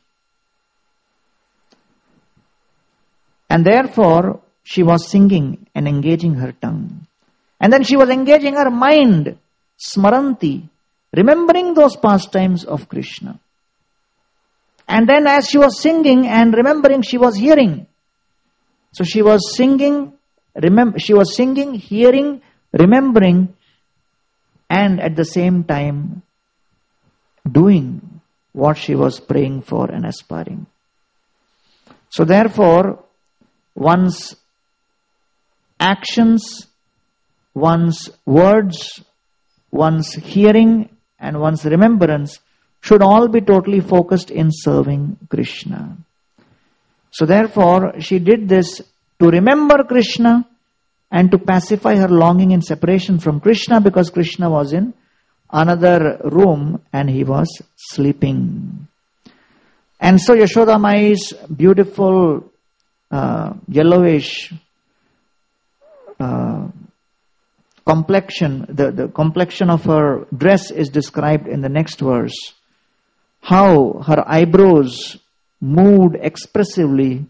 And therefore, she was singing and engaging her tongue. And then she was engaging her mind, smaranti, remembering those pastimes of Krishna. And then as she was singing and remembering, she was hearing. So she was singing, hearing, remembering, and at the same time doing what she was praying for and aspiring. So therefore, one's actions, one's words, one's hearing, and one's remembrance should all be totally focused in serving Krishna. So therefore, she did this to remember Krishna and to pacify her longing in separation from Krishna, because Krishna was in another room and he was sleeping. And so Yashoda Mai's beautiful yellowish complexion, the complexion of her dress is described in the next verse. How her eyebrows moved expressively,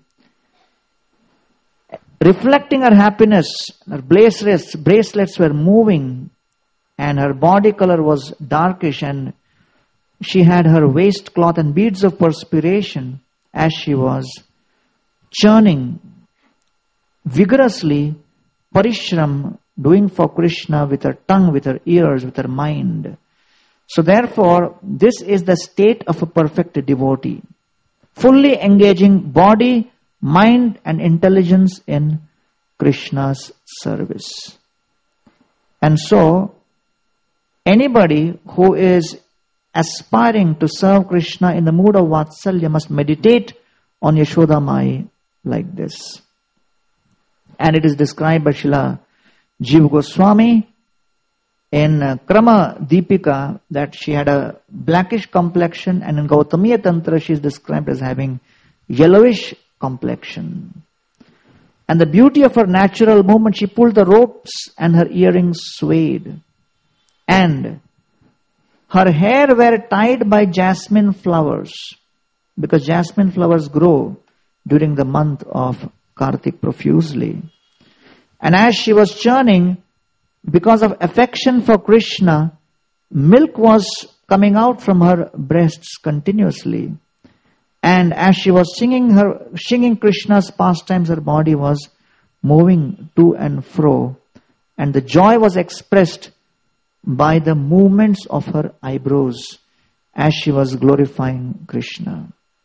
reflecting her happiness. Her bracelets were moving, and her body color was darkish, and she had her waistcloth and beads of perspiration as she was churning vigorously, parishram, doing for Krishna with her tongue, with her ears, with her mind. So therefore, this is the state of a perfect devotee, fully engaging body, mind and intelligence in Krishna's service. And so, anybody who is aspiring to serve Krishna in the mood of Vatsalya must meditate on Yashoda Mai like this. And it is described by Srila Jiva Goswami in Krama Deepika that she had a blackish complexion, and in Gautamiya Tantra she is described as having yellowish complexion. And the beauty of her natural movement, she pulled the ropes and her earrings swayed. And her hair were tied by jasmine flowers, because jasmine flowers grow during the month of Kartik profusely. And as she was churning, because of affection for Krishna, milk was coming out from her breasts continuously. And as she was singing Krishna's pastimes, her body was moving to and fro. And the joy was expressed by the movements of her eyebrows as she was glorifying Krishna.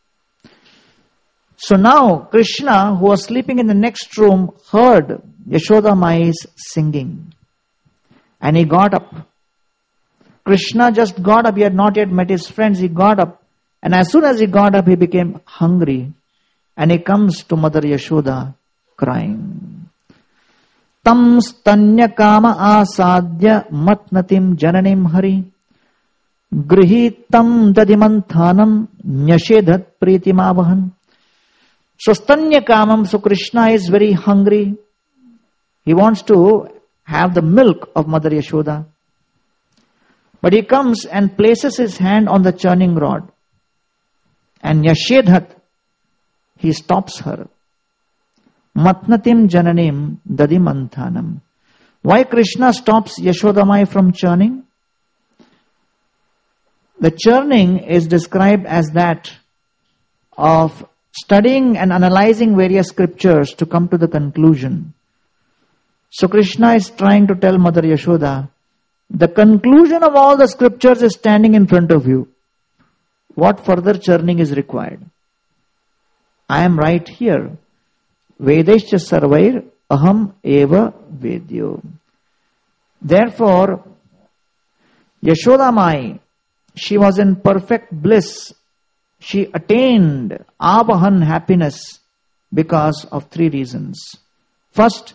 So now Krishna, who was sleeping in the next room, heard Yashoda Mai's singing. And he got up. Krishna just got up. He had not yet met his friends. He got up. And as soon as he got up, he became hungry. And he comes to Mother Yashoda crying. Tam stanya kama asadya matnatim jananim hari grihitam dadimanthanam nyashedhat pritimavahan. So stanya kamam, so Krishna is very hungry. He wants to have the milk of Mother Yashoda. But he comes and places his hand on the churning rod. And Yashedhat, he stops her. Matnatim jananim dadimanthanam. Why Krishna stops Yashoda Mai from churning? The churning is described as that of studying and analyzing various scriptures to come to the conclusion. So Krishna is trying to tell Mother Yashoda, the conclusion of all the scriptures is standing in front of you. What further churning is required? I am right here. Vedescha sarvair aham eva vedyo. Therefore, Yashoda Mai, she was in perfect bliss. She attained Abahan happiness because of three reasons. First,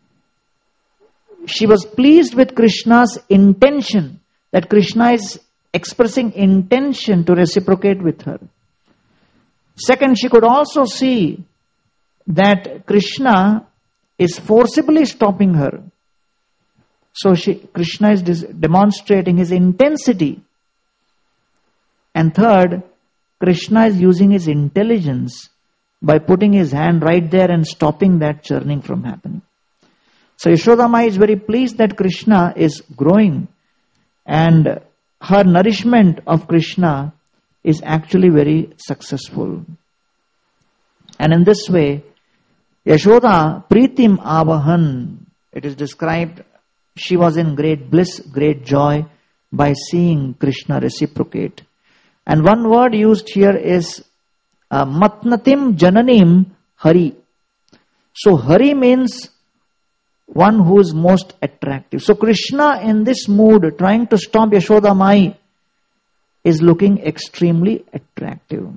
she was pleased with Krishna's intention, that Krishna is expressing intention to reciprocate with her. Second, she could also see that Krishna is forcibly stopping her. So Krishna is demonstrating his intensity. And third, Krishna is using his intelligence by putting his hand right there and stopping that churning from happening. So Yashoda Mai is very pleased that Krishna is growing, and her nourishment of Krishna is actually very successful. And in this way, Yashoda Pritim Avahan, it is described, she was in great bliss, great joy by seeing Krishna reciprocate. And one word used here is Matnatim Jananim Hari. So Hari means one who is most attractive. So Krishna in this mood, trying to stop Yashoda Mai, is looking extremely attractive.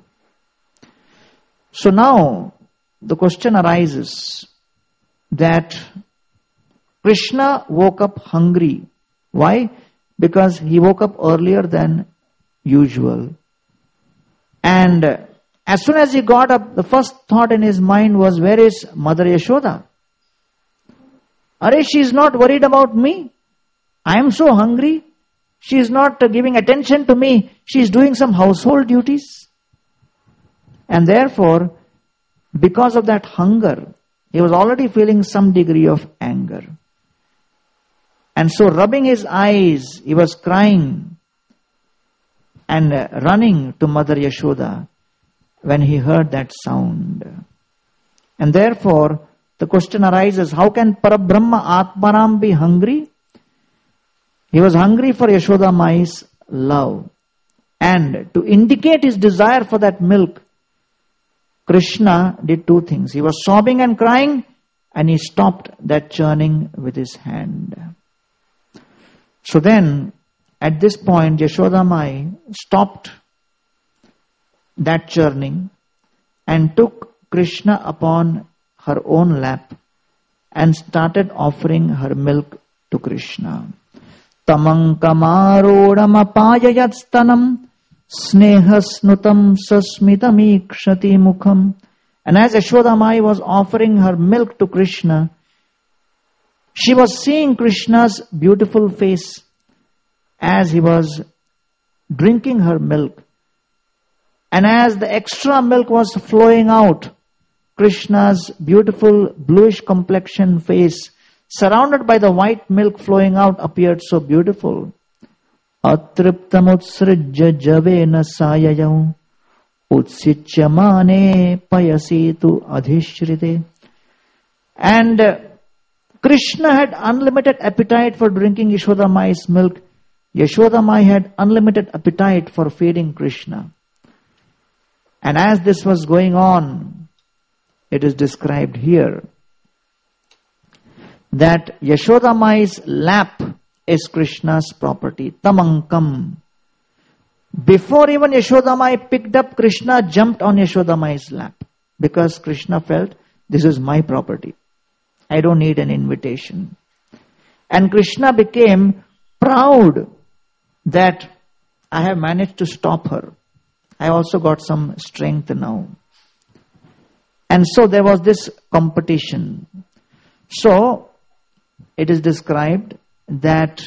So now the question arises that Krishna woke up hungry. Why? Because he woke up earlier than usual. And as soon as he got up, the first thought in his mind was, where is Mother Yashoda? Are she is not worried about me? I am so hungry. She is not giving attention to me. She is doing some household duties. And therefore, because of that hunger, he was already feeling some degree of anger. And so rubbing his eyes, he was crying and running to Mother Yashoda when he heard that sound. And therefore, the question arises, how can Parabrahma Atmaram be hungry? He was hungry for Yashoda Mai's love. And to indicate his desire for that milk, Krishna did two things. He was sobbing and crying, and he stopped that churning with his hand. So then, at this point, Yashoda Mai stopped that churning and took Krishna upon her own lap and started offering her milk to Krishna. Tamang kamarodam apayayat stanam snehasnutam sasmitamikshati mukham. And as Yashoda Mai was offering her milk to Krishna, she was seeing Krishna's beautiful face as he was drinking her milk. And as the extra milk was flowing out, Krishna's beautiful bluish complexion face, surrounded by the white milk flowing out, appeared so beautiful. Atriptamutsrijya javena sayayau utsichyamane payasitu adhishrite. And Krishna had unlimited appetite for drinking Yashoda Mai's milk. Yashoda Mai had unlimited appetite for feeding Krishna. And as this was going on, it is described here that Yashoda Mai's lap is Krishna's property. Tamankam. Before even Yashoda Mai picked up, Krishna jumped on Yashoda Mai's lap. Because Krishna felt, this is my property. I don't need an invitation. And Krishna became proud that I have managed to stop her. I also got some strength now. And so there was this competition. So it is described that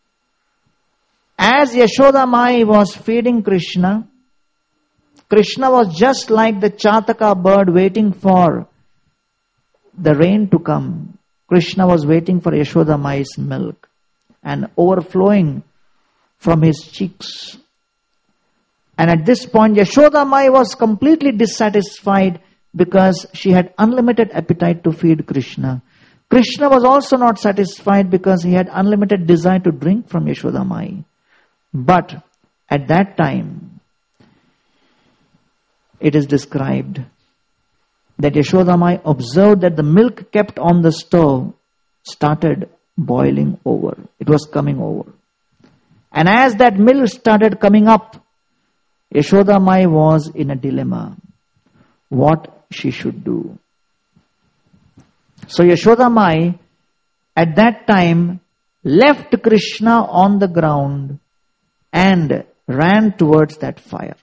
as Yashoda Mai was feeding Krishna, Krishna was just like the Chataka bird waiting for the rain to come. Krishna was waiting for Yashoda Mai's milk and overflowing from his cheeks. And at this point, Yashoda Mai was completely dissatisfied because she had unlimited appetite to feed Krishna. Krishna was also not satisfied because he had unlimited desire to drink from Yashoda Mai. But at that time, it is described that Yashoda Mai observed that the milk kept on the stove started boiling over. It was coming over. And as that milk started coming up, Yashoda Mai was in a dilemma. What she should do. So Yashoda Mai at that time left Krishna on the ground and ran towards that fire.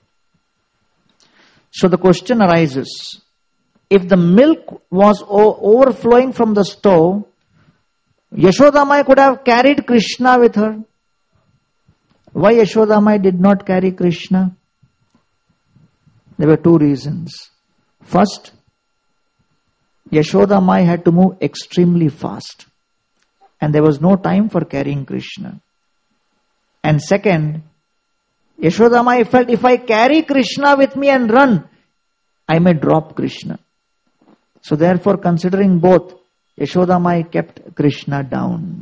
So the question arises, if the milk was overflowing from the stove, Yashoda Mai could have carried Krishna with her. Why Yashoda Mai did not carry Krishna? There were two reasons. First, Yashoda Mai had to move extremely fast. And there was no time for carrying Krishna. And second, Yashoda Mai felt if I carry Krishna with me and run, I may drop Krishna. So therefore, considering both, Yashoda Mai kept Krishna down.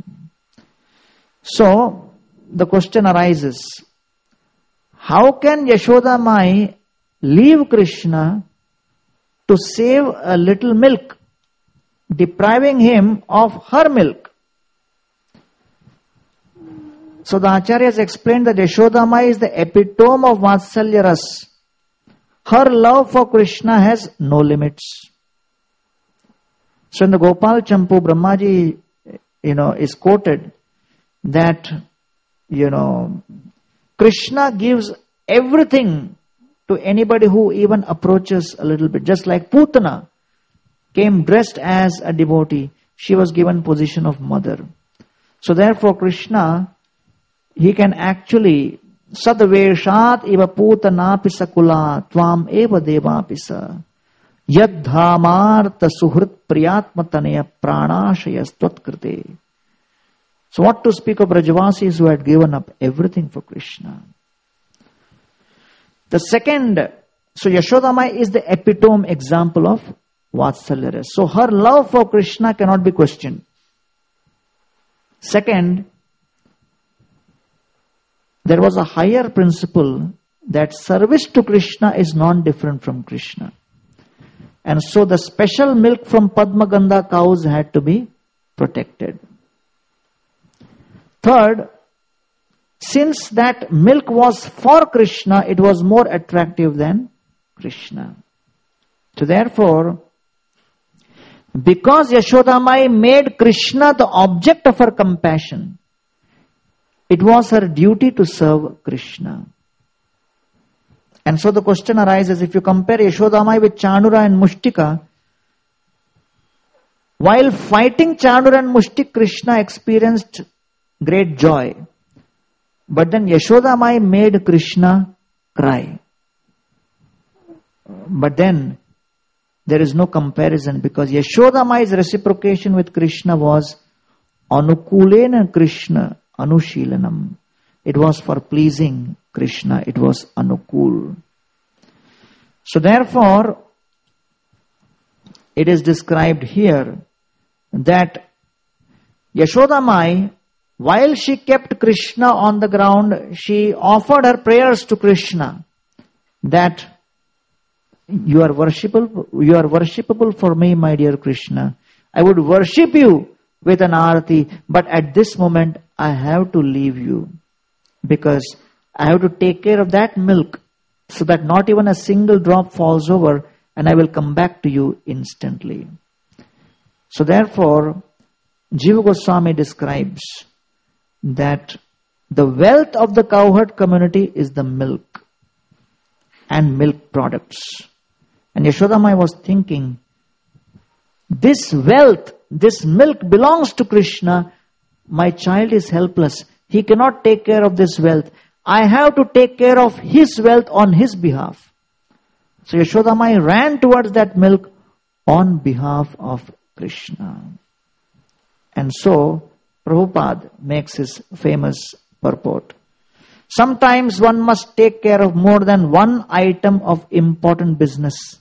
So, the question arises, how can Yashoda Mai leave Krishna to save a little milk, depriving him of her milk? So the Acharyas explained that Yashoda Mai is the epitome of Vatsalya Ras. Her love for Krishna has no limits. So in the Gopal Champu, Brahmaji is quoted that, Krishna gives everything to anybody who even approaches a little bit. Just like Putana came dressed as a devotee, she was given position of mother. So therefore Krishna, he can actually Sadveshat iva Putanapi sakula tvam eva devapisa yadhamarta suhrit priyatmatanaya pranashayas tvatkrite. So what to speak of Brajavasis who had given up everything for Krishna. The second, so Yashodamai is the epitome example of Vatsalya. So her love for Krishna cannot be questioned. Second, there was a higher principle that service to Krishna is non-different from Krishna. And so the special milk from Padmagandha cows had to be protected. Third, since that milk was for Krishna, it was more attractive than Krishna. So therefore, because Yashodamai made Krishna the object of her compassion, it was her duty to serve Krishna. And so the question arises, if you compare Yashodamai with Chanura and Mushtika, while fighting Chanura and Mushtik, Krishna experienced great joy. But then Yashodamai made Krishna cry. But then there is no comparison, because Yashodamai's reciprocation with Krishna was Anukulena Krishna Anushilanam. It was for pleasing Krishna. It was Anukul. So therefore, it is described here that Yashodamai, while she kept Krishna on the ground, she offered her prayers to Krishna that you are worshipable for me, my dear Krishna. I would worship you with an arati, but at this moment I have to leave you because I have to take care of that milk so that not even a single drop falls over, and I will come back to you instantly. So therefore, Jiva Goswami describes that the wealth of the cowherd community is the milk and milk products. And Yashodamai was thinking, this wealth, this milk belongs to Krishna. My child is helpless. He cannot take care of this wealth. I have to take care of his wealth on his behalf. So Yashodamai ran towards that milk on behalf of Krishna. And so Prabhupada makes his famous purport. Sometimes one must take care of more than one item of important business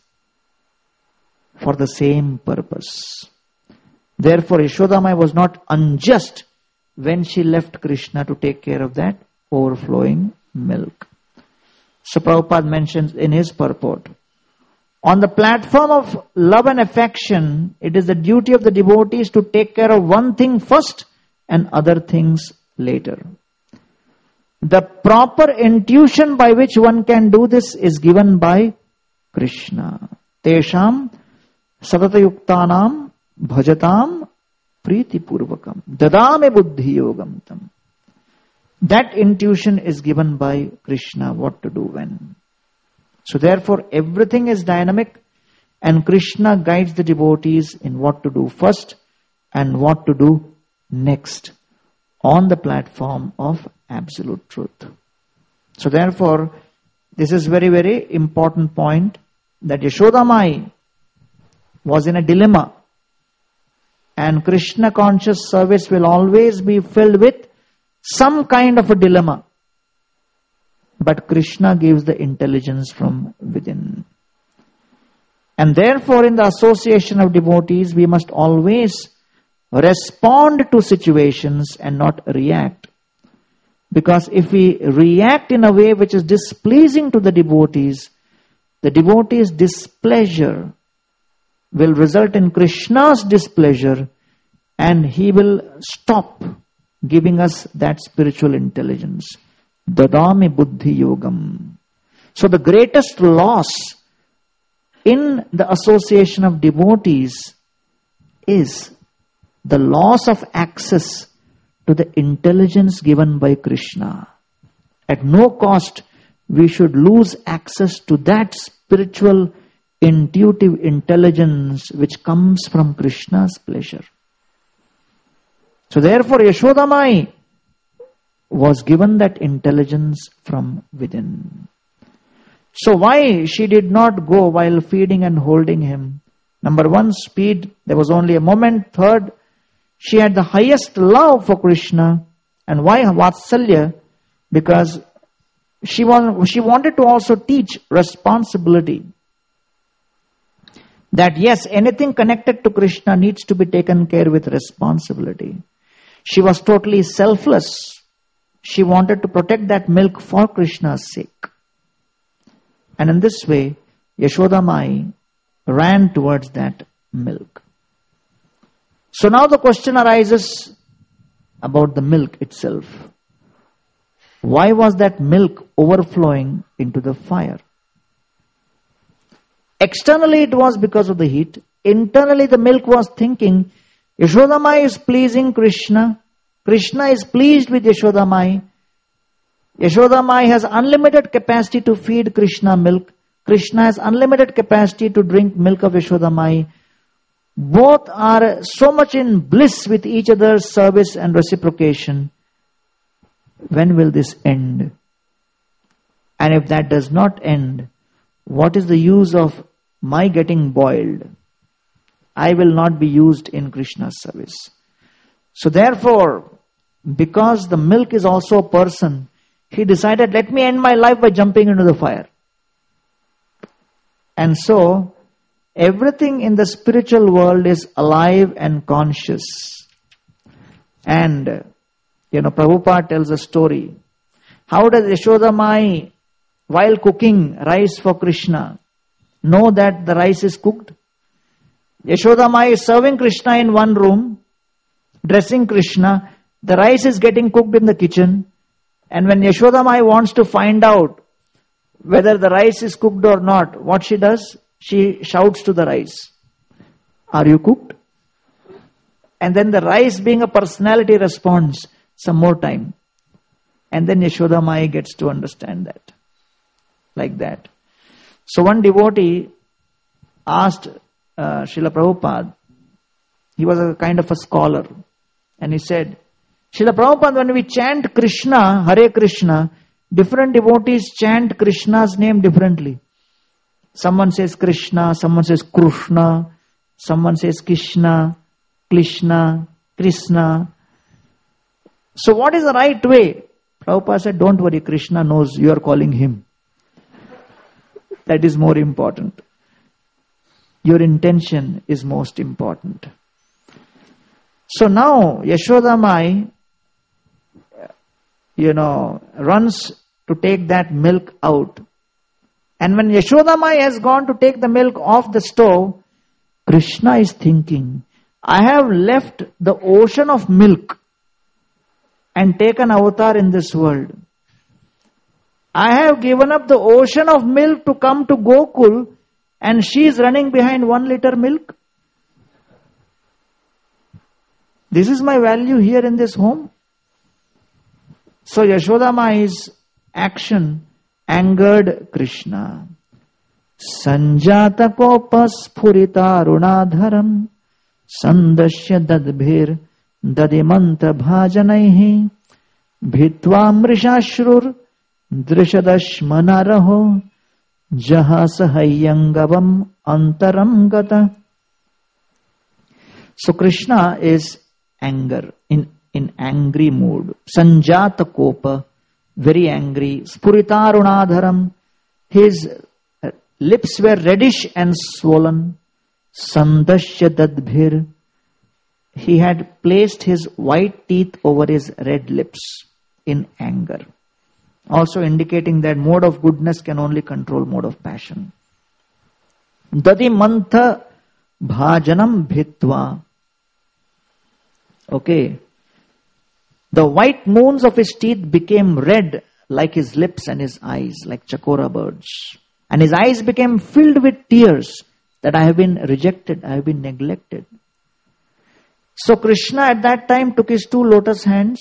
for the same purpose. Therefore, Yashodamai was not unjust when she left Krishna to take care of that overflowing milk. So Prabhupada mentions in his purport, on the platform of love and affection, it is the duty of the devotees to take care of one thing first and other things later. The proper intuition by which one can do this is given by Krishna. Tesham satatayuktanam bhajatam priti purvakam dadame buddhi yogam tam. That intuition is given by Krishna, what to do when. So therefore everything is dynamic, and Krishna guides the devotees in what to do first and what to do next on the platform of absolute truth. So therefore, this is very, very important point, that Yashodamai was in a dilemma, and Krishna conscious service will always be filled with some kind of a dilemma. But Krishna gives the intelligence from within. And therefore, in the association of devotees, we must always respond to situations and not react. Because if we react in a way which is displeasing to the devotees' displeasure will result in Krishna's displeasure, and he will stop giving us that spiritual intelligence. Dadami buddhi yogam. So the greatest loss in the association of devotees is the loss of access to the intelligence given by Krishna. At no cost, we should lose access to that spiritual, intuitive intelligence which comes from Krishna's pleasure. So therefore, Yashoda Mai was given that intelligence from within. So why she did not go while feeding and holding him? Number one, speed. There was only a moment. Third, she had the highest love for Krishna. And why Vatsalya? Because she wanted to also teach responsibility. That yes, anything connected to Krishna needs to be taken care with responsibility. She was totally selfless. She wanted to protect that milk for Krishna's sake. And in this way, Yashoda Mai ran towards that milk. So now the question arises about the milk itself. Why was that milk overflowing into the fire? Externally it was because of the heat. Internally the milk was thinking, Yashoda Mai is pleasing Krishna. Krishna is pleased with Yashoda Mai. Yashoda Mai has unlimited capacity to feed Krishna milk. Krishna has unlimited capacity to drink milk of Yashoda Mai. Both are so much in bliss with each other's service and reciprocation. When will this end? And if that does not end, what is the use of my getting boiled? I will not be used in Krishna's service. So therefore, because the milk is also a person, he decided, let me end my life by jumping into the fire. And so, everything in the spiritual world is alive and conscious. And, Prabhupada tells a story. How does Yashoda Mai, while cooking rice for Krishna, know that the rice is cooked? Yashoda Mai is serving Krishna in one room, dressing Krishna. The rice is getting cooked in the kitchen. And when Yashoda Mai wants to find out whether the rice is cooked or not, what she does? She shouts to the rice, are you cooked? And then the rice, being a personality, responds, some more time. And then Yashoda Mai gets to understand that. Like that. So one devotee asked Srila Prabhupada, he was a kind of a scholar, and he said, Srila Prabhupada, when we chant Krishna, Hare Krishna, different devotees chant Krishna's name differently. Someone says Krishna, someone says Krishna, someone says Krishna, Krishna, Krishna. So what is the right way? Prabhupada said, don't worry, Krishna knows you are calling him. That is more important. Your intention is most important. So now Yashoda Mai, runs to take that milk out. And when Yashoda Mai has gone to take the milk off the stove, Krishna is thinking, I have left the ocean of milk and taken avatar in this world. I have given up the ocean of milk to come to Gokul, and she is running behind 1 liter milk. This is my value here in this home. So Yashoda Mai's action angered Krishna. Sanjata kopa sphurita runadharam sandasya dadbhir dadimanta bhajanaihi bhitva mrishashrur drishadashmanaraho jahasahayangavam antaram gata. So Krishna is anger, in angry mood. Sanjata kopa, very angry. Spuritarunadharam, his lips were reddish and swollen. Sandasya dadbhir, he had placed his white teeth over his red lips in anger. Also indicating that mode of goodness can only control mode of passion. Dadi mantha bhajanam bhitva. Okay. The white moons of his teeth became red like his lips and his eyes, like chakora birds. And his eyes became filled with tears that I have been rejected, I have been neglected. So Krishna at that time took his two lotus hands,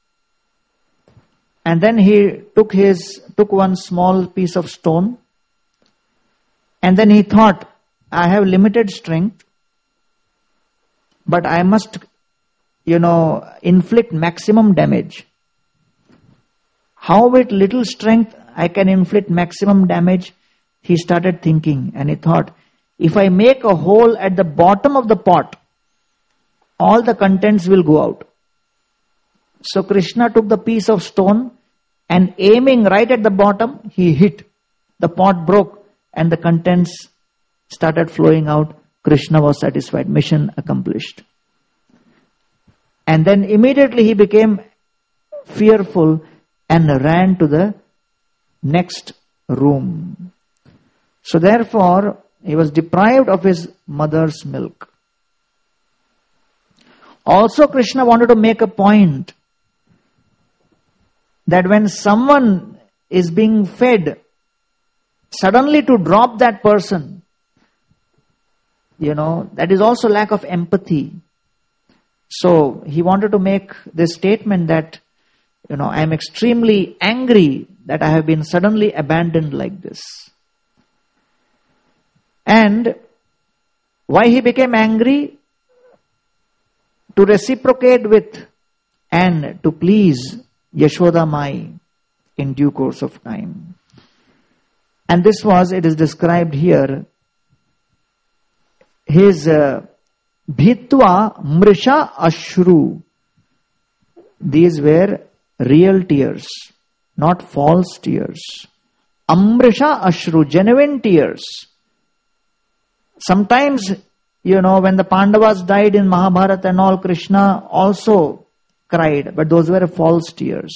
and then he took one small piece of stone, and then he thought, I have limited strength, but I must, inflict maximum damage. How with little strength I can inflict maximum damage? He started thinking, and he thought, if I make a hole at the bottom of the pot, all the contents will go out. So Krishna took the piece of stone and aiming right at the bottom, he hit. The pot broke and the contents started flowing out. Krishna was satisfied. Mission accomplished. And then immediately he became fearful and ran to the next room. So therefore, he was deprived of his mother's milk. Also, Krishna wanted to make a point that when someone is being fed, suddenly to drop that person, that is also lack of empathy. So he wanted to make this statement that, I am extremely angry that I have been suddenly abandoned like this. And why he became angry? To reciprocate with and to please Yashoda Mai in due course of time. And it is described here, his Bhitva Mrisha Ashru. These were real tears, not false tears. Amrisha Ashru, genuine tears. Sometimes, when the Pandavas died in Mahabharata and all, Krishna also cried, but those were false tears.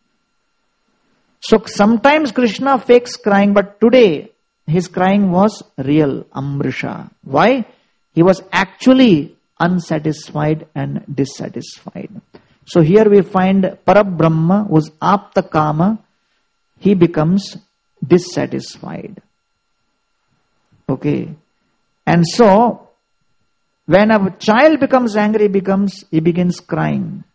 So sometimes Krishna fakes crying, but today his crying was real, Amrisha. Why? He was actually unsatisfied and dissatisfied. So here we find Parabrahma, who's Apta Kama, he becomes dissatisfied. Okay. And so, when a child becomes angry, he begins crying.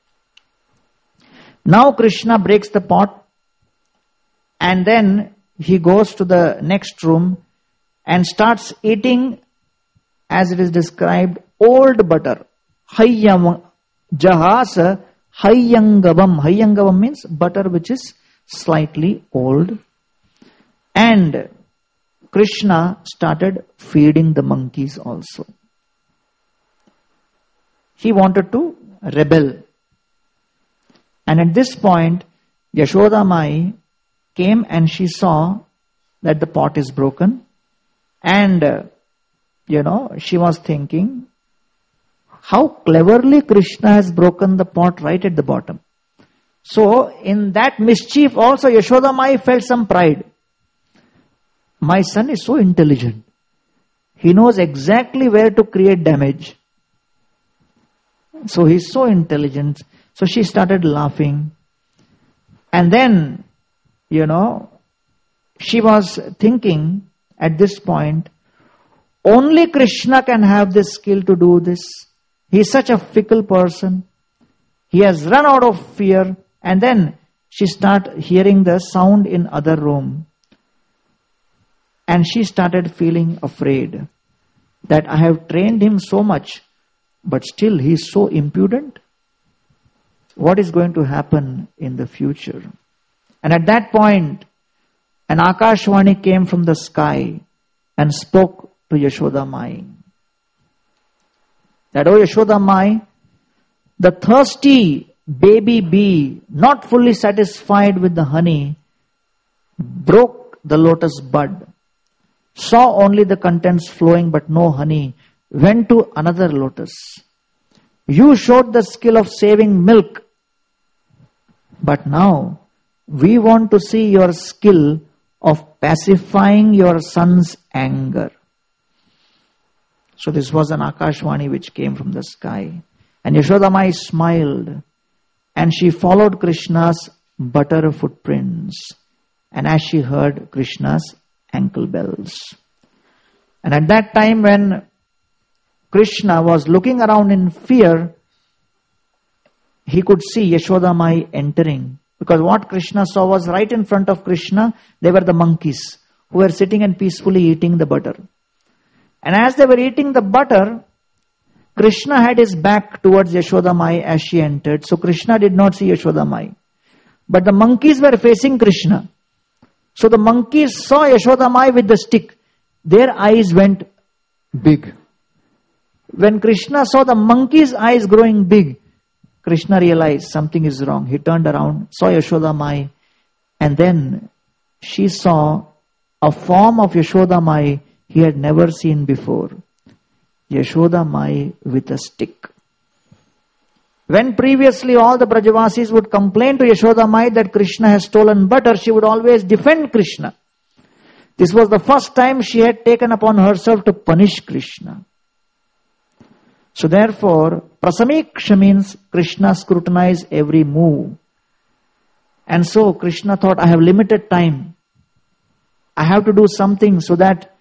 Now Krishna breaks the pot, and then he goes to the next room and starts eating, as it is described, old butter. Jahasa hayyangavam. Hayyangavam means butter which is slightly old. And Krishna started feeding the monkeys also. He wanted to rebel. And at this point, Yashoda Mai came and she saw that the pot is broken. And, she was thinking, how cleverly Krishna has broken the pot right at the bottom. So, in that mischief also, Yashoda Mai felt some pride. My son is so intelligent. He knows exactly where to create damage. So he's so intelligent. So she started laughing. And then, she was thinking at this point, only Krishna can have this skill to do this. He is such a fickle person. He has run out of fear. And then she started hearing the sound in other room. And she started feeling afraid that I have trained him so much, but still he is so impudent. What is going to happen in the future? And at that point, an Akashvani came from the sky and spoke to Yashoda Mai. That, oh Yashoda Mai, the thirsty baby bee, not fully satisfied with the honey, broke the lotus bud, saw only the contents flowing but no honey, went to another lotus. You showed the skill of saving milk, but now we want to see your skill of pacifying your son's anger. So this was an Akashvani which came from the sky. And Yashoda Mai smiled and she followed Krishna's butter footprints. And as she heard Krishna's ankle bells. And at that time when Krishna was looking around in fear, he could see Yashoda Mai entering. Because what Krishna saw was right in front of Krishna, they were the monkeys who were sitting and peacefully eating the butter. And as they were eating the butter, Krishna had his back towards Yashoda Mai as she entered. So Krishna did not see Yashoda Mai. But the monkeys were facing Krishna. So the monkeys saw Yashoda Mai with the stick. Their eyes went big. When Krishna saw the monkey's eyes growing big, Krishna realized something is wrong. He turned around, saw Yashoda Mai, and then she saw a form of Yashoda Mai he had never seen before. Yashoda Mai with a stick. When previously all the Brajavasis would complain to Yashoda Mai that Krishna has stolen butter, she would always defend Krishna. This was the first time she had taken upon herself to punish Krishna. So therefore, prasamiksha means Krishna scrutinized every move. And so Krishna thought, I have limited time. I have to do something so that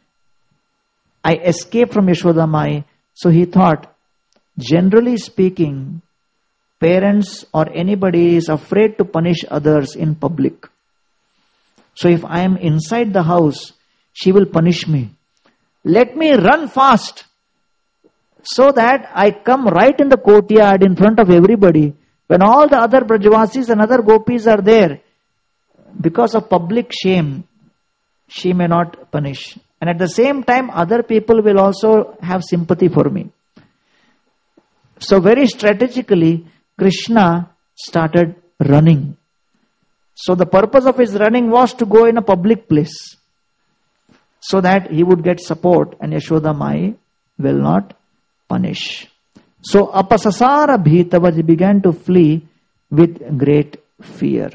I escape from Yashoda Mai. So he thought, generally speaking, parents or anybody is afraid to punish others in public. So if I am inside the house, she will punish me. Let me run fast so that I come right in the courtyard in front of everybody. When all the other Brajavasis and other gopis are there, because of public shame, she may not punish. And at the same time, other people will also have sympathy for me. So very strategically, Krishna started running. So the purpose of his running was to go in a public place, so that he would get support and Yashoda Mai will not punish. So apasasara bhitavad, he began to flee with great fear.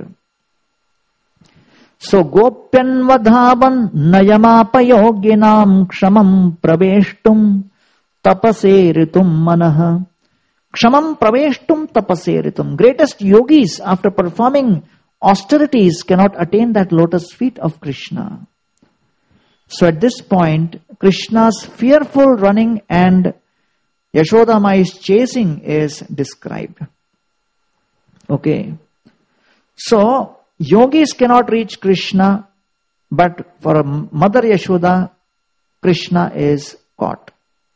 So gopyan vadhavan nayamapayoginam kshamam praveshtum tapaseritum manaha. Kshamam praveshtum tapaseritum. Greatest yogis, after performing austerities, cannot attain that lotus feet of Krishna. So at this point, Krishna's fearful running and Yashoda Mai's chasing is described. Okay. So, yogis cannot reach Krishna, but for Mother Yashoda, Krishna is caught.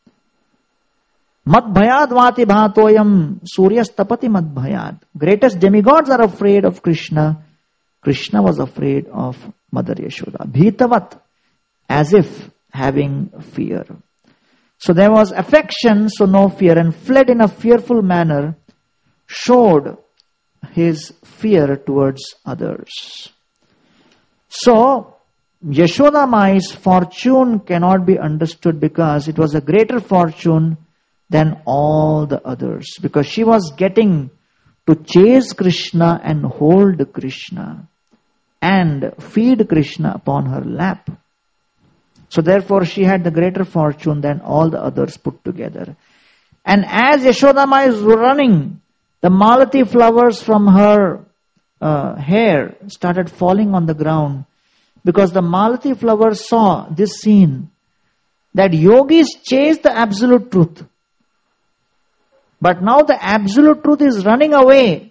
Madbhayad vati bhatoyam suryastapati madbhayad. Greatest demigods are afraid of Krishna. Krishna was afraid of Mother Yashoda. Bhitavat, as if having fear. So there was affection, so no fear, and fled in a fearful manner, showed his fear towards others. So, Yashoda Mai's fortune cannot be understood because it was a greater fortune than all the others. Because she was getting to chase Krishna and hold Krishna and feed Krishna upon her lap. So therefore she had the greater fortune than all the others put together. And as Yashoda Mai is running, the malati flowers from her hair started falling on the ground, because the malati flowers saw this scene, that yogis chase the absolute truth. But now the absolute truth is running away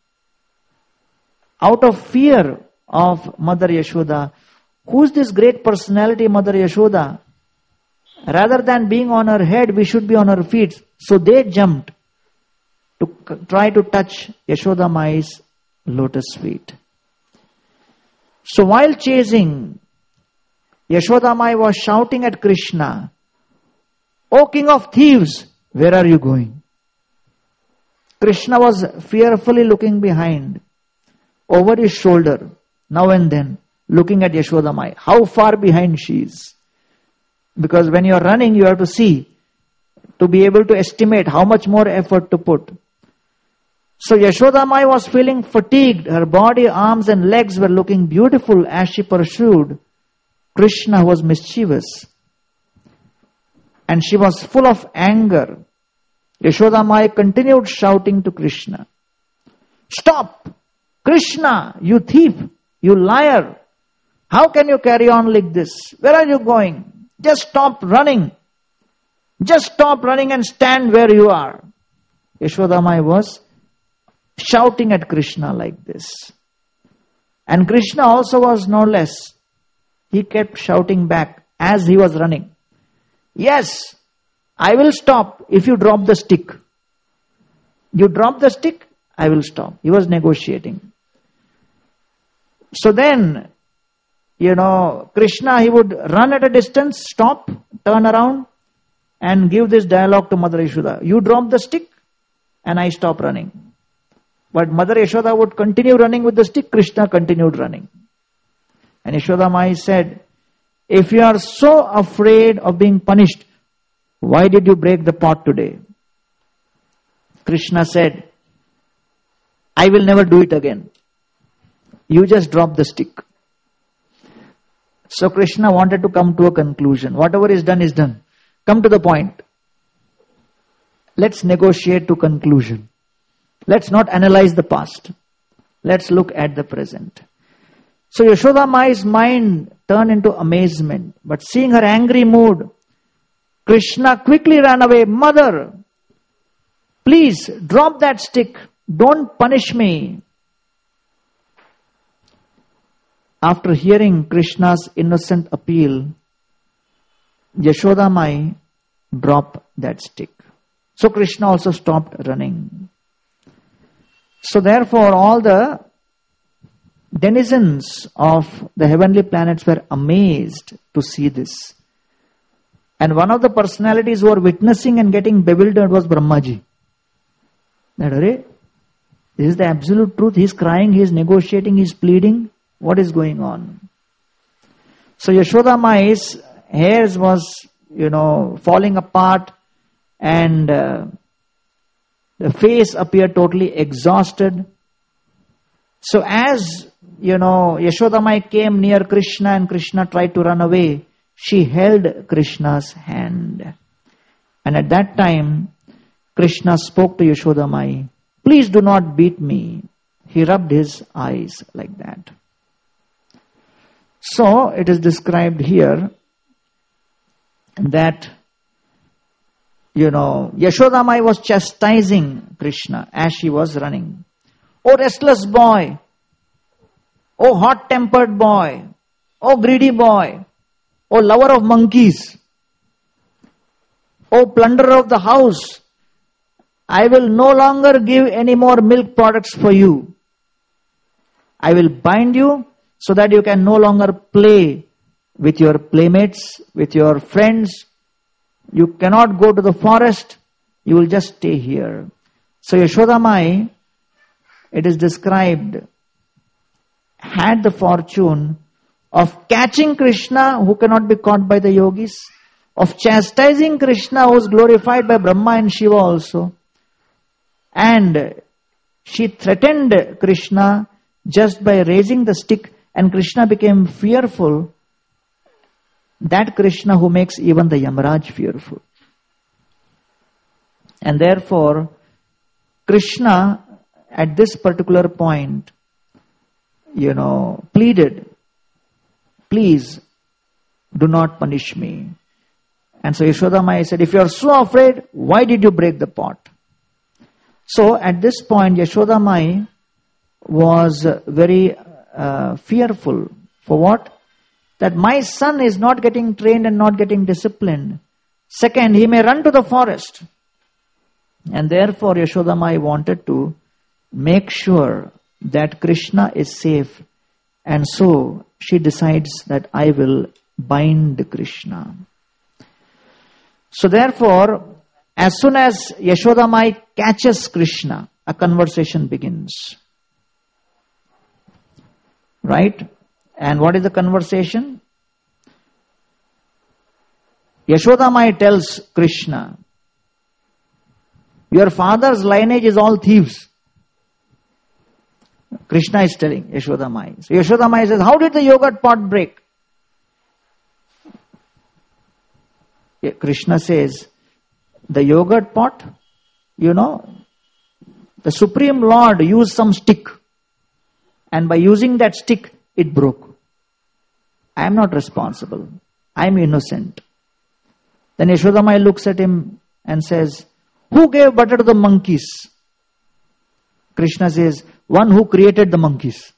out of fear of Mother Yashoda. Who's this great personality, Mother Yashoda? Rather than being on her head, we should be on her feet. So they jumped to try to touch Yashoda Mai's lotus feet. So while chasing, Yashoda Mai was shouting at Krishna, "O King of Thieves, where are you going?" Krishna was fearfully looking behind, over his shoulder, now and then, looking at Yashoda Mai, how far behind she is. Because when you are running, you have to see, to be able to estimate how much more effort to put. So Yashoda Mai was feeling fatigued. Her body, arms and legs were looking beautiful as she pursued Krishna, who was mischievous. And she was full of anger. Yashoda Mai continued shouting to Krishna, "Stop! Krishna, you thief, you liar! How can you carry on like this? Where are you going? Just stop running." Just stop running and stand where you are. Yashoda Mai was shouting at Krishna like this. And Krishna also was no less. He kept shouting back as he was running. Yes, I will stop if you drop the stick. You drop the stick, I will stop. He was negotiating. So then, Krishna, he would run at a distance, stop, turn around, and give this dialogue to Mother Yashoda. You drop the stick, and I stop running. But Mother Yashoda would continue running with the stick, Krishna continued running. And Yashoda Mai said, if you are so afraid of being punished, why did you break the pot today? Krishna said, I will never do it again. You just drop the stick. So Krishna wanted to come to a conclusion. Whatever is done is done. Come to the point. Let's negotiate to conclusion. Let's not analyze the past. Let's look at the present. So Yashoda Mai's mind turned into amazement. But seeing her angry mood, Krishna quickly ran away. Mother, please drop that stick. Don't punish me. After hearing Krishna's innocent appeal, Yashoda Mai dropped that stick. So Krishna also stopped running. So therefore all the denizens of the heavenly planets were amazed to see this. And one of the personalities who were witnessing and getting bewildered was Brahmaji. This is the absolute truth. He is crying, he is negotiating, he is pleading. What is going on? So Yashoda Mai's hairs was, falling apart, and the face appeared totally exhausted. So as, Yashoda Mai came near Krishna and Krishna tried to run away, she held Krishna's hand. And at that time, Krishna spoke to Yashoda Mai, please do not beat me. He rubbed his eyes like that. So it is described here that, Yashoda Mai was chastising Krishna as she was running. Oh restless boy, oh hot-tempered boy, oh greedy boy, oh lover of monkeys, oh plunderer of the house, I will no longer give any more milk products for you. I will bind you so that you can no longer play with your playmates, with your friends. You cannot go to the forest. You will just stay here. So Yashoda Mai, it is described, had the fortune of catching Krishna, who cannot be caught by the yogis, of chastising Krishna, who is glorified by Brahma and Shiva also. And she threatened Krishna just by raising the stick, and Krishna became fearful. That Krishna who makes even the Yamaraj fearful. And therefore, Krishna at this particular point, pleaded, please do not punish me. And so Yashoda Mai said, if you are so afraid, why did you break the pot? So at this point, Yashoda Mai was very fearful. For what? That my son is not getting trained and not getting disciplined. Second, he may run to the forest. And therefore Yashoda Mai wanted to make sure that Krishna is safe. And so she decides that I will bind Krishna. So therefore, as soon as Yashoda Mai catches Krishna, a conversation begins. Right? And what is the conversation? Yashoda Mai tells Krishna, your father's lineage is all thieves. Krishna is telling Yashoda Mai. So Yashoda Mai says, how did the yogurt pot break? Krishna says, the yogurt pot, the Supreme Lord used some stick. And by using that stick, it broke. I am not responsible. I am innocent. Then Yashodamai looks at him and says, who gave butter to the monkeys? Krishna says, one who created the monkeys.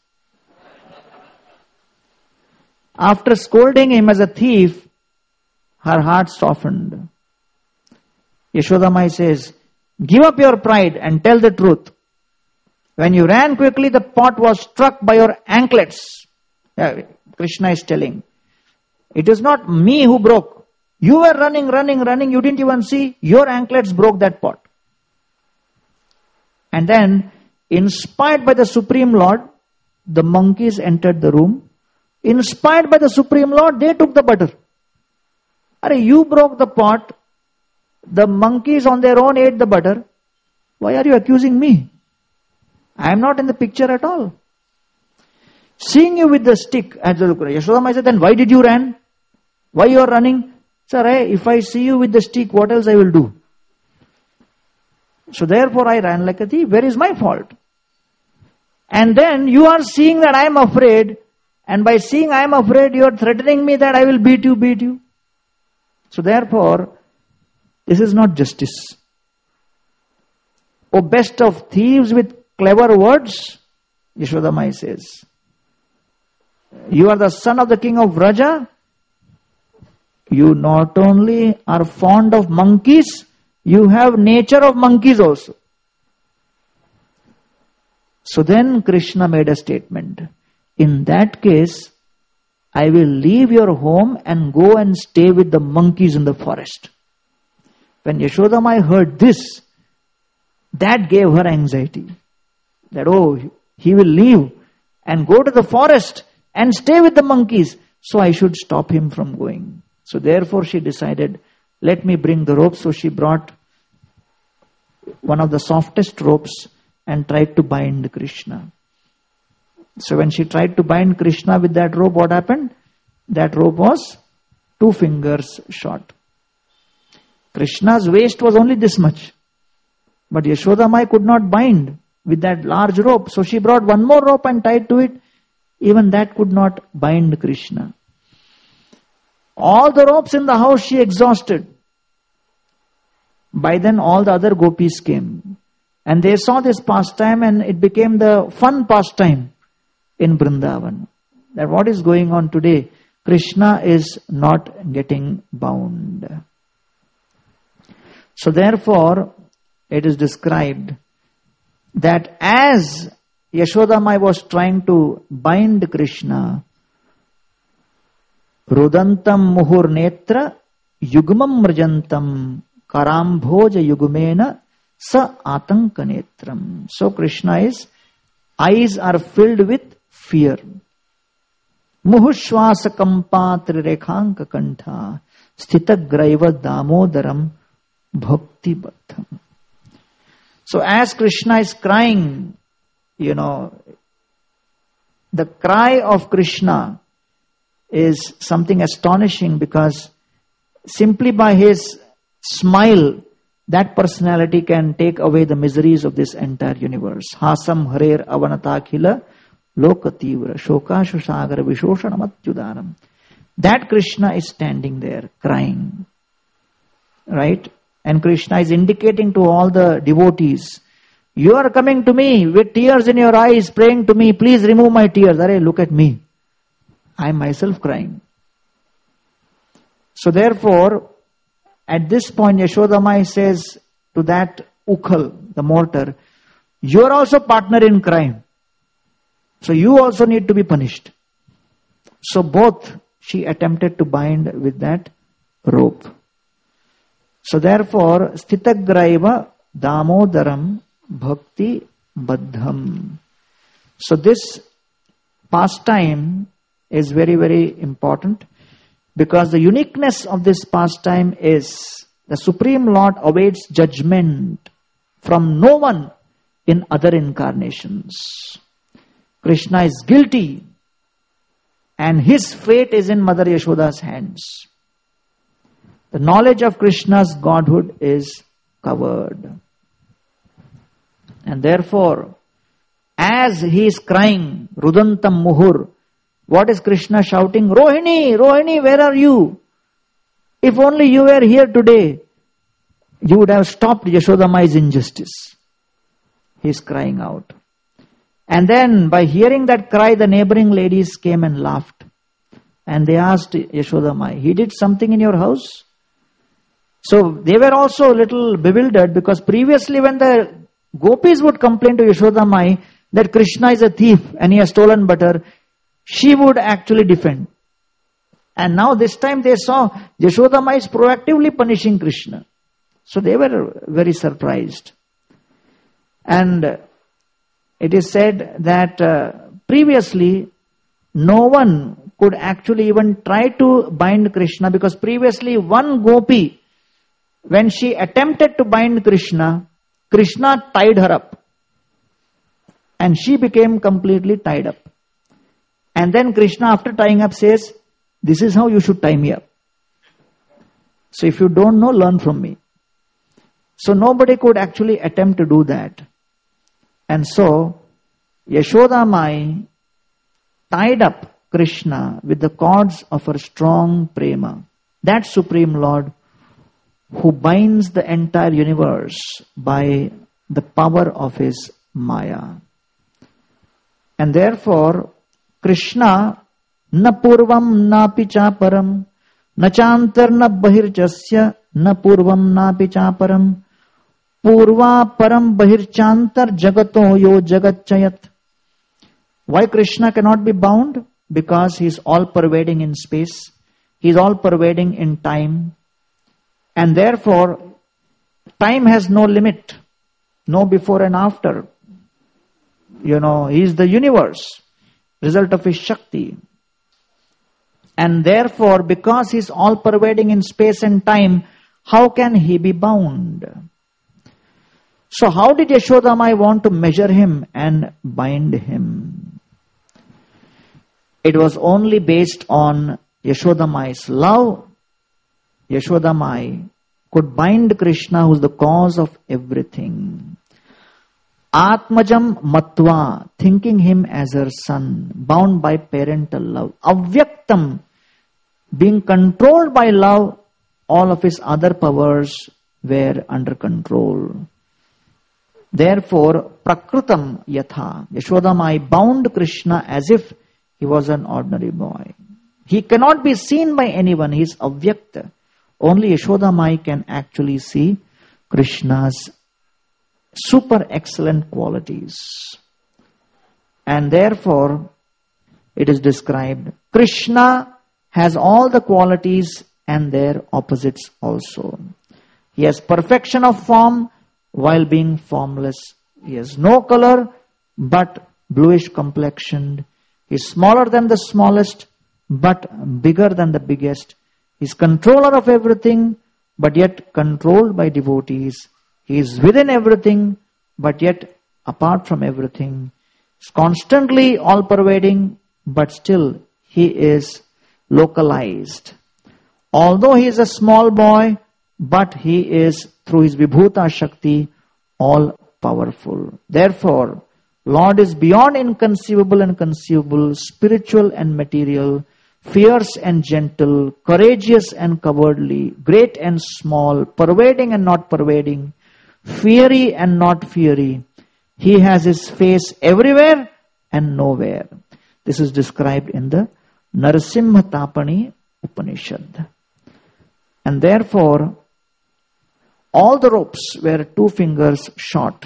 After scolding him as a thief, her heart softened. Yashodamai says, give up your pride and tell the truth. When you ran quickly, the pot was struck by your anklets. Krishna is telling, it is not me who broke. You were running. You didn't even see. Your anklets broke that pot. And then, inspired by the Supreme Lord, the monkeys entered the room. Inspired by the Supreme Lord, they took the butter. You broke the pot. The monkeys on their own ate the butter. Why are you accusing me? I am not in the picture at all. Seeing you with the stick, Yashodamai said, then why did you run? Why you are running? Sir, if I see you with the stick, what else I will do? So therefore I ran like a thief. Where is my fault? And then you are seeing that I am afraid. And by seeing I am afraid, you are threatening me that I will beat you. So therefore, this is not justice. O best of thieves with clever words, Yashodamai says. You are the son of the king of Vraja. You not only are fond of monkeys, you have nature of monkeys also. So then Krishna made a statement. In that case, I will leave your home and go and stay with the monkeys in the forest. When Yashodamai heard this, that gave her anxiety. That, he will leave and go to the forest and stay with the monkeys. So I should stop him from going. So therefore she decided, let me bring the rope. So she brought one of the softest ropes and tried to bind Krishna. So when she tried to bind Krishna with that rope, what happened? That rope was 2 fingers short. Krishna's waist was only this much. But Yashodamai could not bind with that large rope. So she brought one more rope and tied to it. Even that could not bind Krishna. All the ropes in the house she exhausted. By then all the other gopis came. And they saw this pastime and it became the fun pastime in Vrindavan. That what is going on today, Krishna is not getting bound. So therefore, it is described that as Yashodamai was trying to bind Krishna, Rudantam muhur netra yugmam mrajantam karambhoja yugmena sa atanka netram. So Krishna's eyes are filled with fear. Muhushvasa kampa trirekhanka kantha sthitagraiva damodaram bhakti baddham. So as Krishna is crying, the cry of Krishna is something astonishing, because simply by his smile, that personality can take away the miseries of this entire universe. Hasam harer avanatakila lokativra shokashu sagar vishoshanamatyudanam. That Krishna is standing there crying. Right? And Krishna is indicating to all the devotees, you are coming to me with tears in your eyes, praying to me, please remove my tears. Look at me. I am myself crying. So therefore, at this point, Yashodamai says to that Ukhal, the mortar, you are also partner in crime. So you also need to be punished. So both she attempted to bind with that rope. So therefore, Sthitagraiva Damodaram Bhakti Baddham. So this pastime is very, very important, because the uniqueness of this pastime is the Supreme Lord awaits judgment from no one in other incarnations. Krishna is guilty and his fate is in Mother Yashoda's hands. The knowledge of Krishna's godhood is covered. And therefore, as he is crying, Rudantam Muhur, what is Krishna shouting? Rohini, Rohini, where are you? If only you were here today, you would have stopped Yashodamai's injustice. He is crying out. And then by hearing that cry, the neighboring ladies came and laughed. And they asked Yashodamai, he did something in your house? So they were also a little bewildered, because previously when the gopis would complain to Yashodamai that Krishna is a thief and he has stolen butter, she would actually defend. And now this time they saw Yashodamai is proactively punishing Krishna. So they were very surprised. And it is said that previously no one could actually even try to bind Krishna, because previously one gopi, when she attempted to bind Krishna, Krishna tied her up. And she became completely tied up. And then Krishna, after tying up, says, this is how you should tie me up. So if you don't know, learn from me. So nobody could actually attempt to do that. And so Yashodamai tied up Krishna with the cords of her strong prema. That Supreme Lord who binds the entire universe by the power of his Maya. And therefore, Krishna na purvam na pichaparam na chantar na bahirjasya na purvam na pichaparam purva param bahirchantar jagato yo jagatchayat. Why Krishna cannot be bound? Because he is all pervading in space. He is all pervading in time. And therefore, time has no limit. No before and after. He is the universe. Result of his Shakti. And therefore, because he is all pervading in space and time, how can he be bound? So how did Yashodamai want to measure him and bind him? It was only based on Yashodamai's love. Yashodamai could bind Krishna, who is the cause of everything. Atmajam matva, thinking him as her son, bound by parental love. Avyaktam, being controlled by love, all of his other powers were under control. Therefore, prakrutam yatha, Yashodamai bound Krishna as if he was an ordinary boy. He cannot be seen by anyone, he is avyakta. Only Yashodamai can actually see Krishna's super excellent qualities. And therefore, it is described, Krishna has all the qualities and their opposites also. He has perfection of form while being formless. He has no color but bluish complexioned. He is smaller than the smallest but bigger than the biggest. He is controller of everything but yet controlled by devotees. He is within everything but yet apart from everything. He is constantly all pervading but still he is localized. Although he is a small boy, but he is through his Vibhuta Shakti all powerful. Therefore, Lord is beyond inconceivable and conceivable, spiritual and material, fierce and gentle, courageous and cowardly, great and small, pervading and not pervading, fiery and not fiery. He has his face everywhere and nowhere. This is described in the Narasimha Tapani Upanishad. And therefore, all the ropes were 2 fingers short.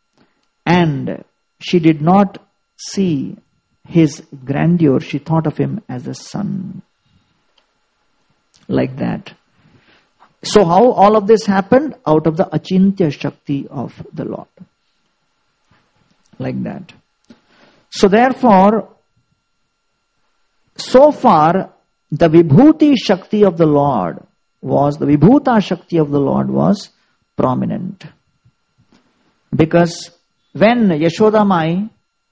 And she did not see his grandeur. She thought of him as a son. Like that. So how all of this happened? Out of the Achintya Shakti of the Lord. Like that. So therefore, so far, the Vibhuti Shakti of the Lord the Vibhuta Shakti of the Lord was prominent. Because when Yashodamai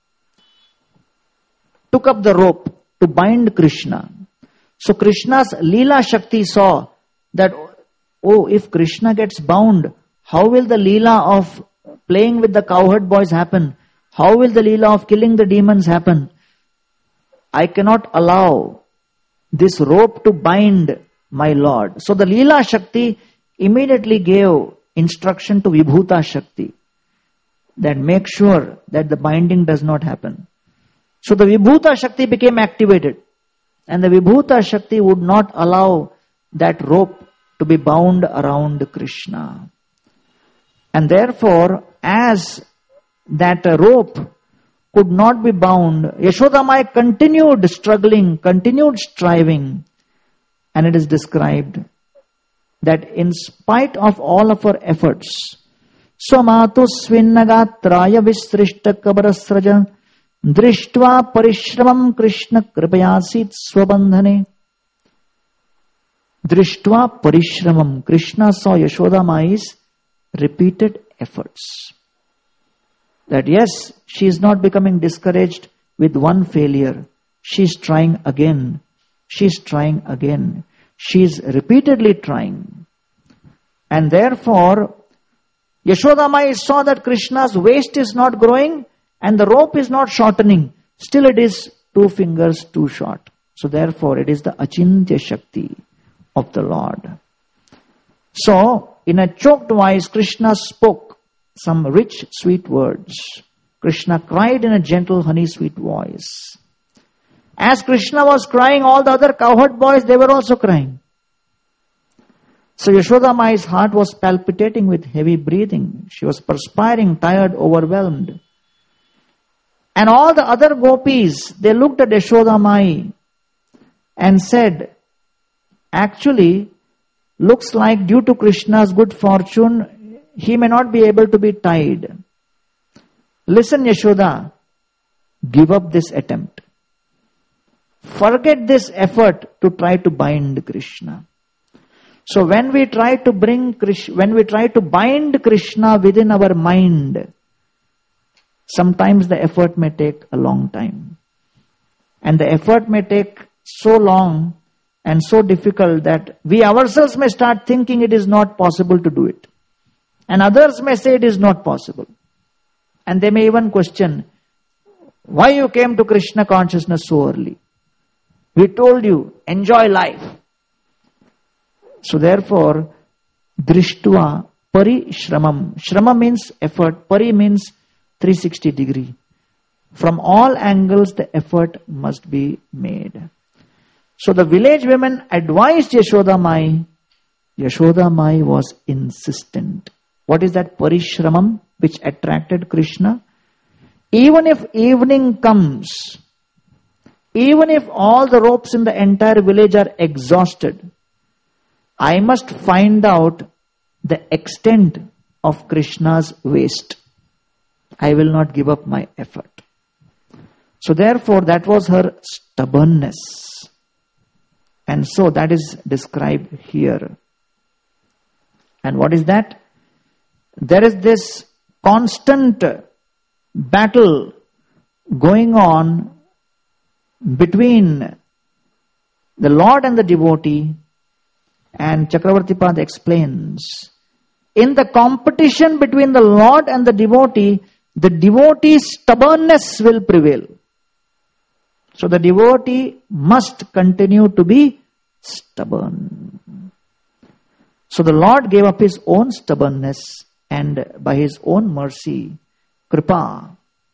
took up the rope to bind Krishna, so Krishna's Leela Shakti saw that, if Krishna gets bound, how will the Leela of playing with the cowherd boys happen? How will the Leela of killing the demons happen? I cannot allow this rope to bind my Lord. So the Leela Shakti immediately gave instruction to Vibhuta Shakti that make sure that the binding does not happen. So the Vibhuta Shakti became activated, and the Vibhuta Shakti would not allow that rope to be bound around Krishna. And therefore, as that rope could not be bound, Yashoda Mai continued struggling, continued striving, and it is described that in spite of all of her efforts, Swamatu Svinnagatraya Visrishta Kabarasraja Drishtva Parishramam Krishna Kripayasit Swabandhane. Drishtva Parishramam. Krishna saw Yashoda Mai's repeated efforts. That yes, she is not becoming discouraged with one failure. She is trying again. She is trying again. She is repeatedly trying. And therefore, Yashoda Mai saw that Krishna's waist is not growing and the rope is not shortening. Still it is 2 fingers too short. So therefore it is the Achintya Shakti of the Lord. So, in a choked voice, Krishna spoke some rich, sweet words. Krishna cried in a gentle, honey-sweet voice. As Krishna was crying, all the other cowherd boys, they were also crying. So Yashoda Mai's heart was palpitating with heavy breathing. She was perspiring, tired, overwhelmed. And all the other gopis, they looked at Yashoda Mai and said, actually, looks like due to Krishna's good fortune, he may not be able to be tied. Listen, Yashoda, give up this attempt. Forget this effort to try to bind Krishna. So when we try to bind Krishna within our mind, sometimes the effort may take a long time. And the effort may take so long and so difficult that we ourselves may start thinking it is not possible to do it. And others may say it is not possible. And they may even question, why you came to Krishna consciousness so early? We told you, enjoy life. So therefore, Drishtva Parishramam. Shrama means effort. Pari means 360 degree. From all angles, the effort must be made. So the village women advised Yashoda Mai. Yashoda Mai was insistent. What is that Parishramam which attracted Krishna? Even if evening comes, even if all the ropes in the entire village are exhausted, I must find out the extent of Krishna's waist. I will not give up my effort. So therefore, that was her stubbornness. And so that is described here. And what is that? There is this constant battle going on between the Lord and the devotee. And Chakravartipad explains, in the competition between the Lord and the devotee's stubbornness will prevail. So the devotee must continue to be stubborn. So the Lord gave up his own stubbornness, and by his own mercy, Kripa,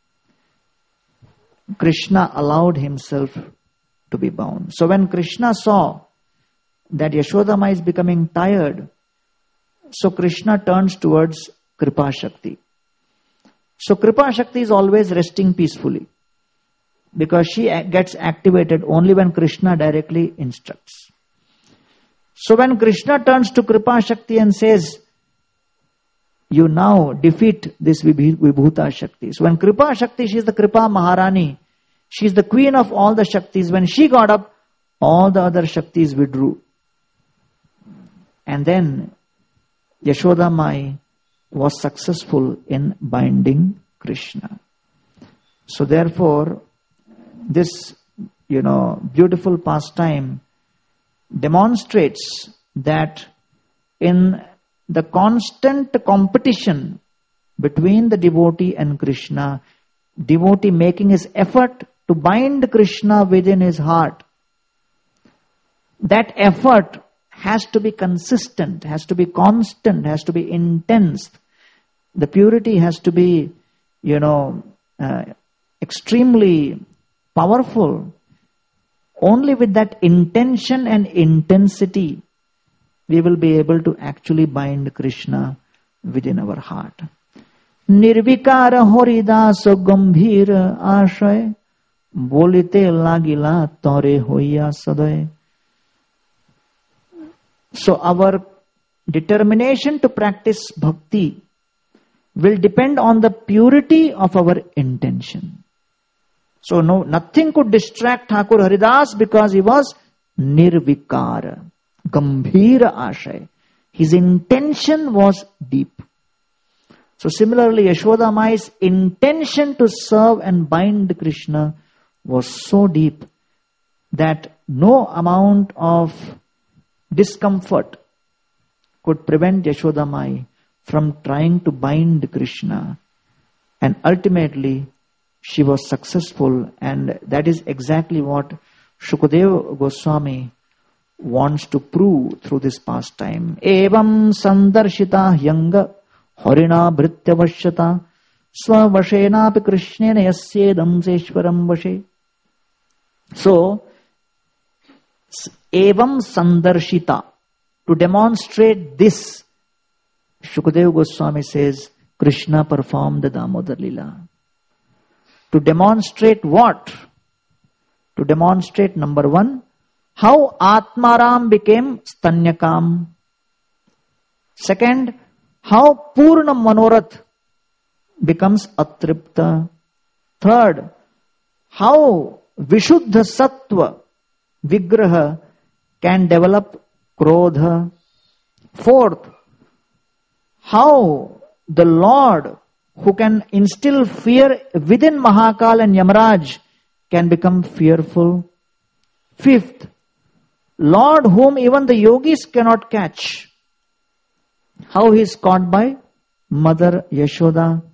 Krishna allowed himself to be bound. So when Krishna saw that Yashoda Mai is becoming tired, so Krishna turns towards Kripa Shakti. So Kripa Shakti is always resting peacefully, because she gets activated only when Krishna directly instructs. So when Krishna turns to Kripa Shakti and says, you now defeat this Vibhuta Shakti. So when Kripa Shakti, she is the Kripa Maharani. She is the queen of all the Shaktis. When she got up, all the other Shaktis withdrew. And then Yashoda Mai was successful in binding Krishna. So therefore, this, beautiful pastime demonstrates that in the constant competition between the devotee and Krishna, devotee making his effort to bind Krishna within his heart, that effort has to be consistent, has to be constant, has to be intense. The purity has to be, extremely powerful. Only with that intention and intensity, we will be able to actually bind Krishna within our heart. Nirvikara horidas gambhir ashray, bolite lagila tore hoya saday. So our determination to practice bhakti will depend on the purity of our intention. So nothing could distract Thakur Haridas because he was nirvikara, gambhira ashay. His intention was deep. So similarly, Yashoda Mai's intention to serve and bind Krishna was so deep that no amount of discomfort could prevent Yashoda Mai from trying to bind Krishna. And ultimately, she was successful, and that is exactly what Shukadeva Goswami wants to prove through this pastime. Evam sandarshita hyanga harina bhritya vashyata svavashena pi krishnena yasyedam seshwaram vashe. So, evam sandarshita, to demonstrate this, Shukadeva Goswami says, Krishna performed the Damodar Lila. To demonstrate what? To demonstrate, number one, how Atmaram became Stanyakam. Second, how Purna Manorath becomes Atripta. Third, how Vishuddha Sattva Vigraha can develop Krodha. Fourth, how the Lord who can instill fear within Mahakal and Yamaraj can become fearful. Fifth, Lord whom even the yogis cannot catch, how he is caught by Mother Yashoda.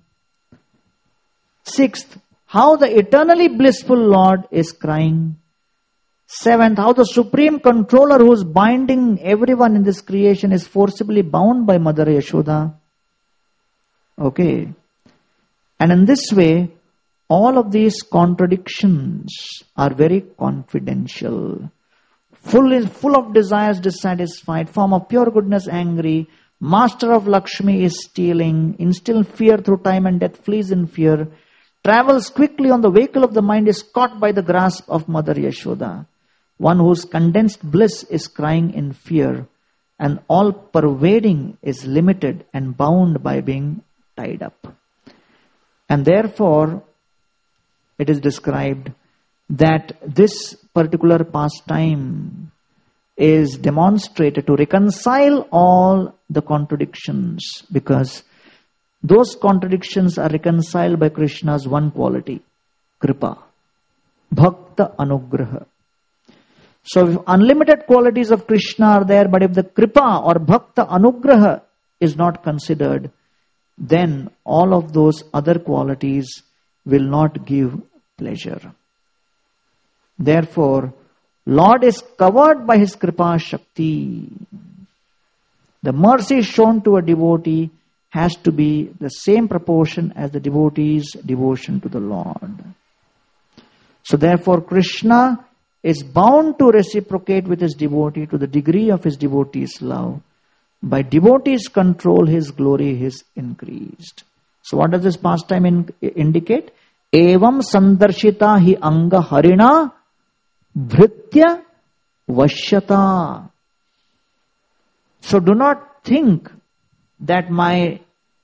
Sixth, how the eternally blissful Lord is crying. Seventh, how the supreme controller who is binding everyone in this creation is forcibly bound by Mother Yashoda. Okay. And in this way, all of these contradictions are very confidential. Full of desires dissatisfied, form of pure goodness angry, master of Lakshmi is stealing, instill fear through time and death, flees in fear, travels quickly on the vehicle of the mind, is caught by the grasp of Mother Yashoda. One whose condensed bliss is crying in fear, and all pervading is limited and bound by being tied up. And therefore, it is described that this particular pastime is demonstrated to reconcile all the contradictions, because those contradictions are reconciled by Krishna's one quality, Kripa, Bhakta Anugraha. So if unlimited qualities of Krishna are there, but if the Kripa or Bhakta Anugraha is not considered, then all of those other qualities will not give pleasure. Therefore, Lord is covered by His Kripa Shakti. The mercy shown to a devotee has to be the same proportion as the devotee's devotion to the Lord. So therefore, Krishna is bound to reciprocate with his devotee to the degree of his devotee's love. By devotee's control, his glory is increased. So what does this pastime indicate? Evam sandarshita hi anga harina bhritya vashyata. So do not think that my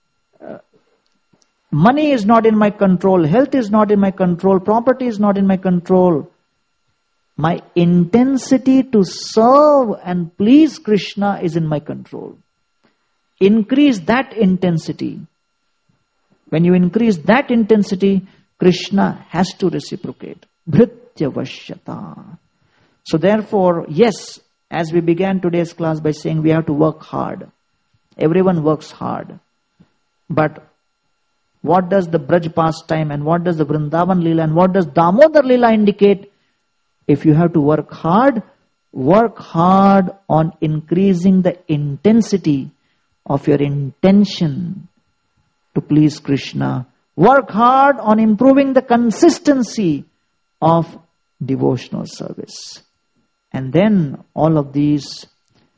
money is not in my control, health is not in my control, property is not in my control. My intensity to serve and please Krishna is in my control. Increase that intensity. When you increase that intensity, Krishna has to reciprocate. Bhritya vashyata. So therefore, yes, as we began today's class by saying we have to work hard. Everyone works hard. But what does the Braj pastime and what does the Vrindavan Leela and what does Damodar Leela indicate? If you have to work hard, work hard on increasing the intensity of your intention to please Krishna. Work hard on improving the consistency of devotional service. And then all of these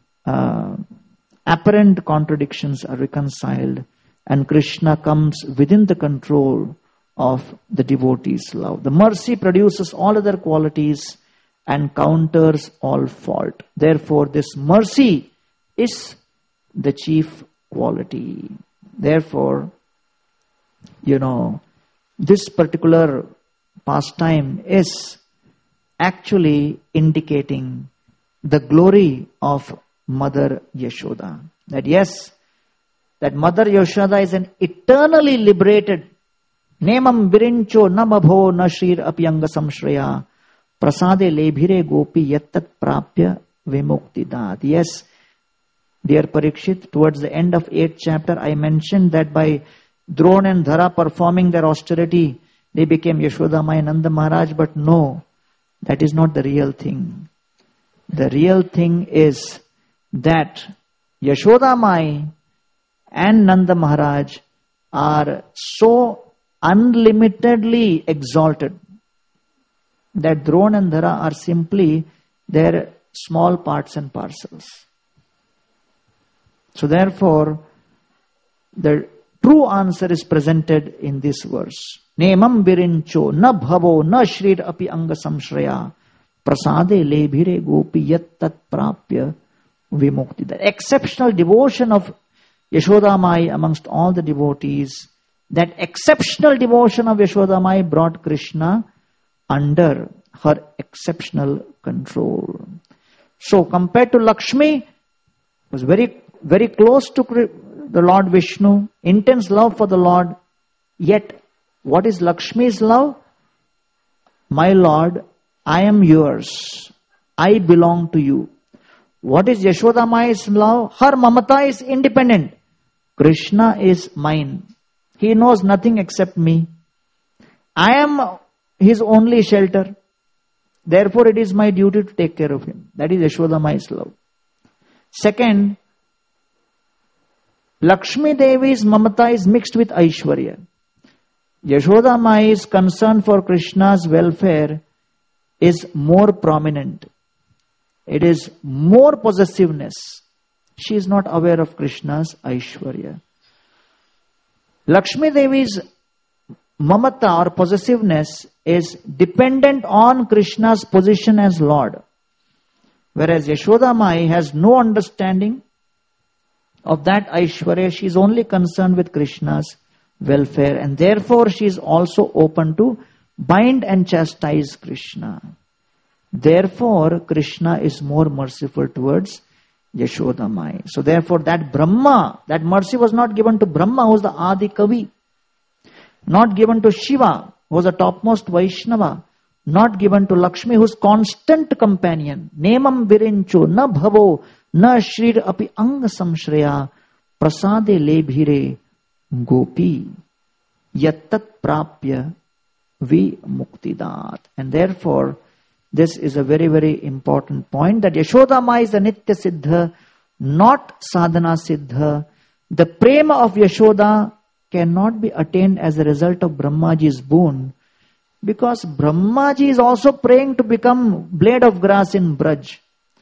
apparent contradictions are reconciled, and Krishna comes within the control of the devotee's love. The mercy produces all other qualities and counters all fault. Therefore, this mercy is the chief quality. Therefore, this particular pastime is actually indicating the glory of Mother Yashoda. That Mother Yashoda is an eternally liberated. Nemam virincho namabho nashir apyanga samshraya prasade lebhire gopi yattat prapya vimuktidat. Yes, dear Parikshit, towards the end of 8th chapter, I mentioned that by Drona and Dhara performing their austerity, they became Yashoda Mai and Nanda Maharaj. But no, that is not the real thing. The real thing is that Yashoda Mai and Nanda Maharaj are so unlimitedly exalted that Drona and Dhara are simply their small parts and parcels. So therefore, the true answer is presented in this verse. Nemam virincho na bhavo na shrir api anga samshraya prasade lebhire gopi yattat prapya vimukti. The exceptional devotion of Yashoda Mai amongst all the devotees, that exceptional devotion of Yashoda Mai brought Krishna under her exceptional control. So compared to Lakshmi, was very, very close to the Lord Vishnu, intense love for the Lord. Yet, what is Lakshmi's love? My Lord, I am yours. I belong to you. What is Yashoda Mai's love? Her mamata is independent. Krishna is mine. He knows nothing except me. I am his only shelter. Therefore, it is my duty to take care of him. That is Yashoda Mai's love. Second, Lakshmi Devi's mamata is mixed with Aishwarya. Yashoda Mai's concern for Krishna's welfare is more prominent. It is more possessiveness. She is not aware of Krishna's Aishwarya. Lakshmi Devi's mamata or possessiveness is dependent on Krishna's position as Lord. Whereas Yashoda Mai has no understanding of that Aishwarya. She is only concerned with Krishna's welfare, and therefore she is also open to bind and chastise Krishna. Therefore, Krishna is more merciful towards Yashoda Mai. So therefore, that Brahma, that mercy was not given to Brahma, who was the Adi Kavi. Not given to Shiva, who was the topmost Vaishnava. Not given to Lakshmi, whose constant companion. Nemam virincho na bhavo na shrir api anga samshraya prasade lebhire gopi yattat prapya vi muktidat. And therefore, this is a very, very important point, that Yashoda Mai is a Nitya Siddha, not Sadhana Siddha. The prema of Yashoda cannot be attained as a result of Brahmaji's boon, because Brahmaji is also praying to become blade of grass in Braj.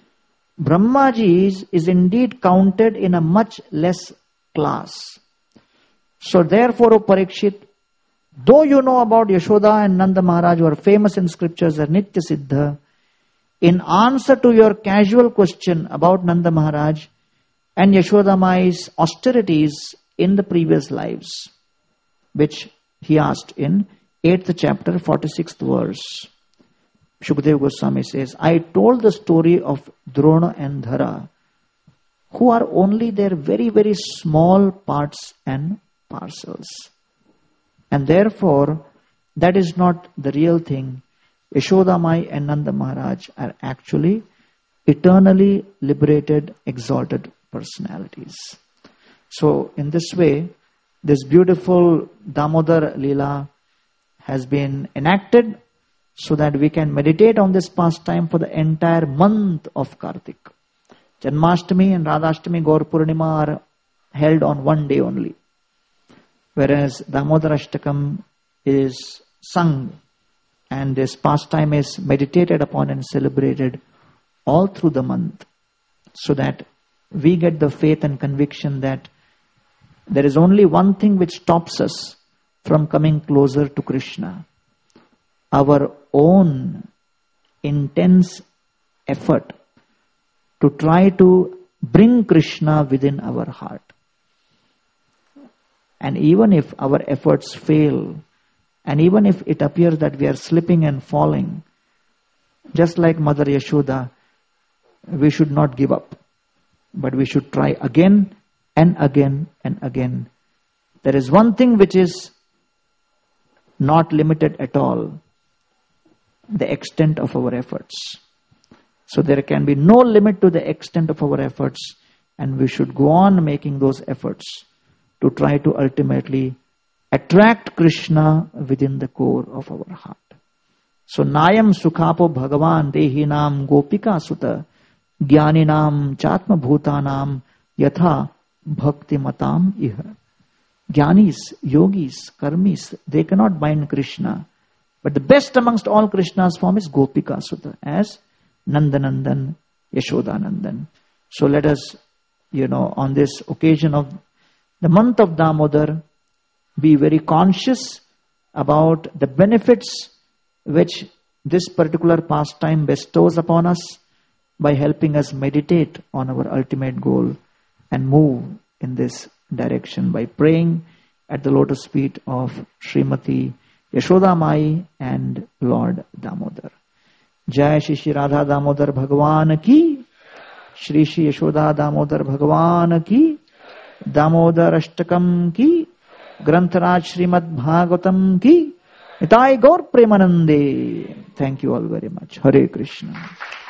Brahmaji is indeed counted in a much less class. So therefore, O Parikshit, though you know about Yashoda and Nanda Maharaj, who are famous in scriptures as Nitya Siddha, in answer to your casual question about Nanda Maharaj and Yashoda Mai's austerities in the previous lives, which he asked in 8th chapter, 46th verse, Shukadeva Goswami says, I told the story of Drona and Dhara, who are only their very, very small parts and parcels. And therefore, that is not the real thing. Yashoda Mai and Nanda Maharaj are actually eternally liberated, exalted personalities. So, in this way, this beautiful Damodar Leela has been enacted so that we can meditate on this pastime for the entire month of Kartik. Janmashtami and Radhashtami Gaur Purnima are held on one day only, whereas Damodara Ashtakam is sung and this pastime is meditated upon and celebrated all through the month, so that we get the faith and conviction that there is only one thing which stops us from coming closer to Krishna: our own intense effort to try to bring Krishna within our heart. And even if our efforts fail, and even if it appears that we are slipping and falling, just like Mother Yashoda, we should not give up, but we should try again and again and again. There is one thing which is not limited at all: the extent of our efforts. So there can be no limit to the extent of our efforts, and we should go on making those efforts to try to ultimately attract Krishna within the core of our heart. So Nayam Sukhapo Bhagavan Dehinam Gopika Sutta Jnaninam Chatma Bhutanam Yatha Bhakti Matam Iha. Jnanis, yogis, karmis, they cannot bind Krishna. But the best amongst all Krishna's form is Gopika Sutta, as Nandanandan, Yashodanandan. So let us, on this occasion of the month of Damodar, be very conscious about the benefits which this particular pastime bestows upon us by helping us meditate on our ultimate goal and move in this direction by praying at the lotus feet of Srimati Yashoda Mai and Lord Damodar. Jai Shri Radha Damodar Bhagwan ki, Shri Shri Yashoda Damodar Bhagwan ki, Damodar Ashtakam ki, Grantharaj Srimad Bhagavatam ki, Nitai Gaur Premanande. Thank you all very much. Hare Krishna.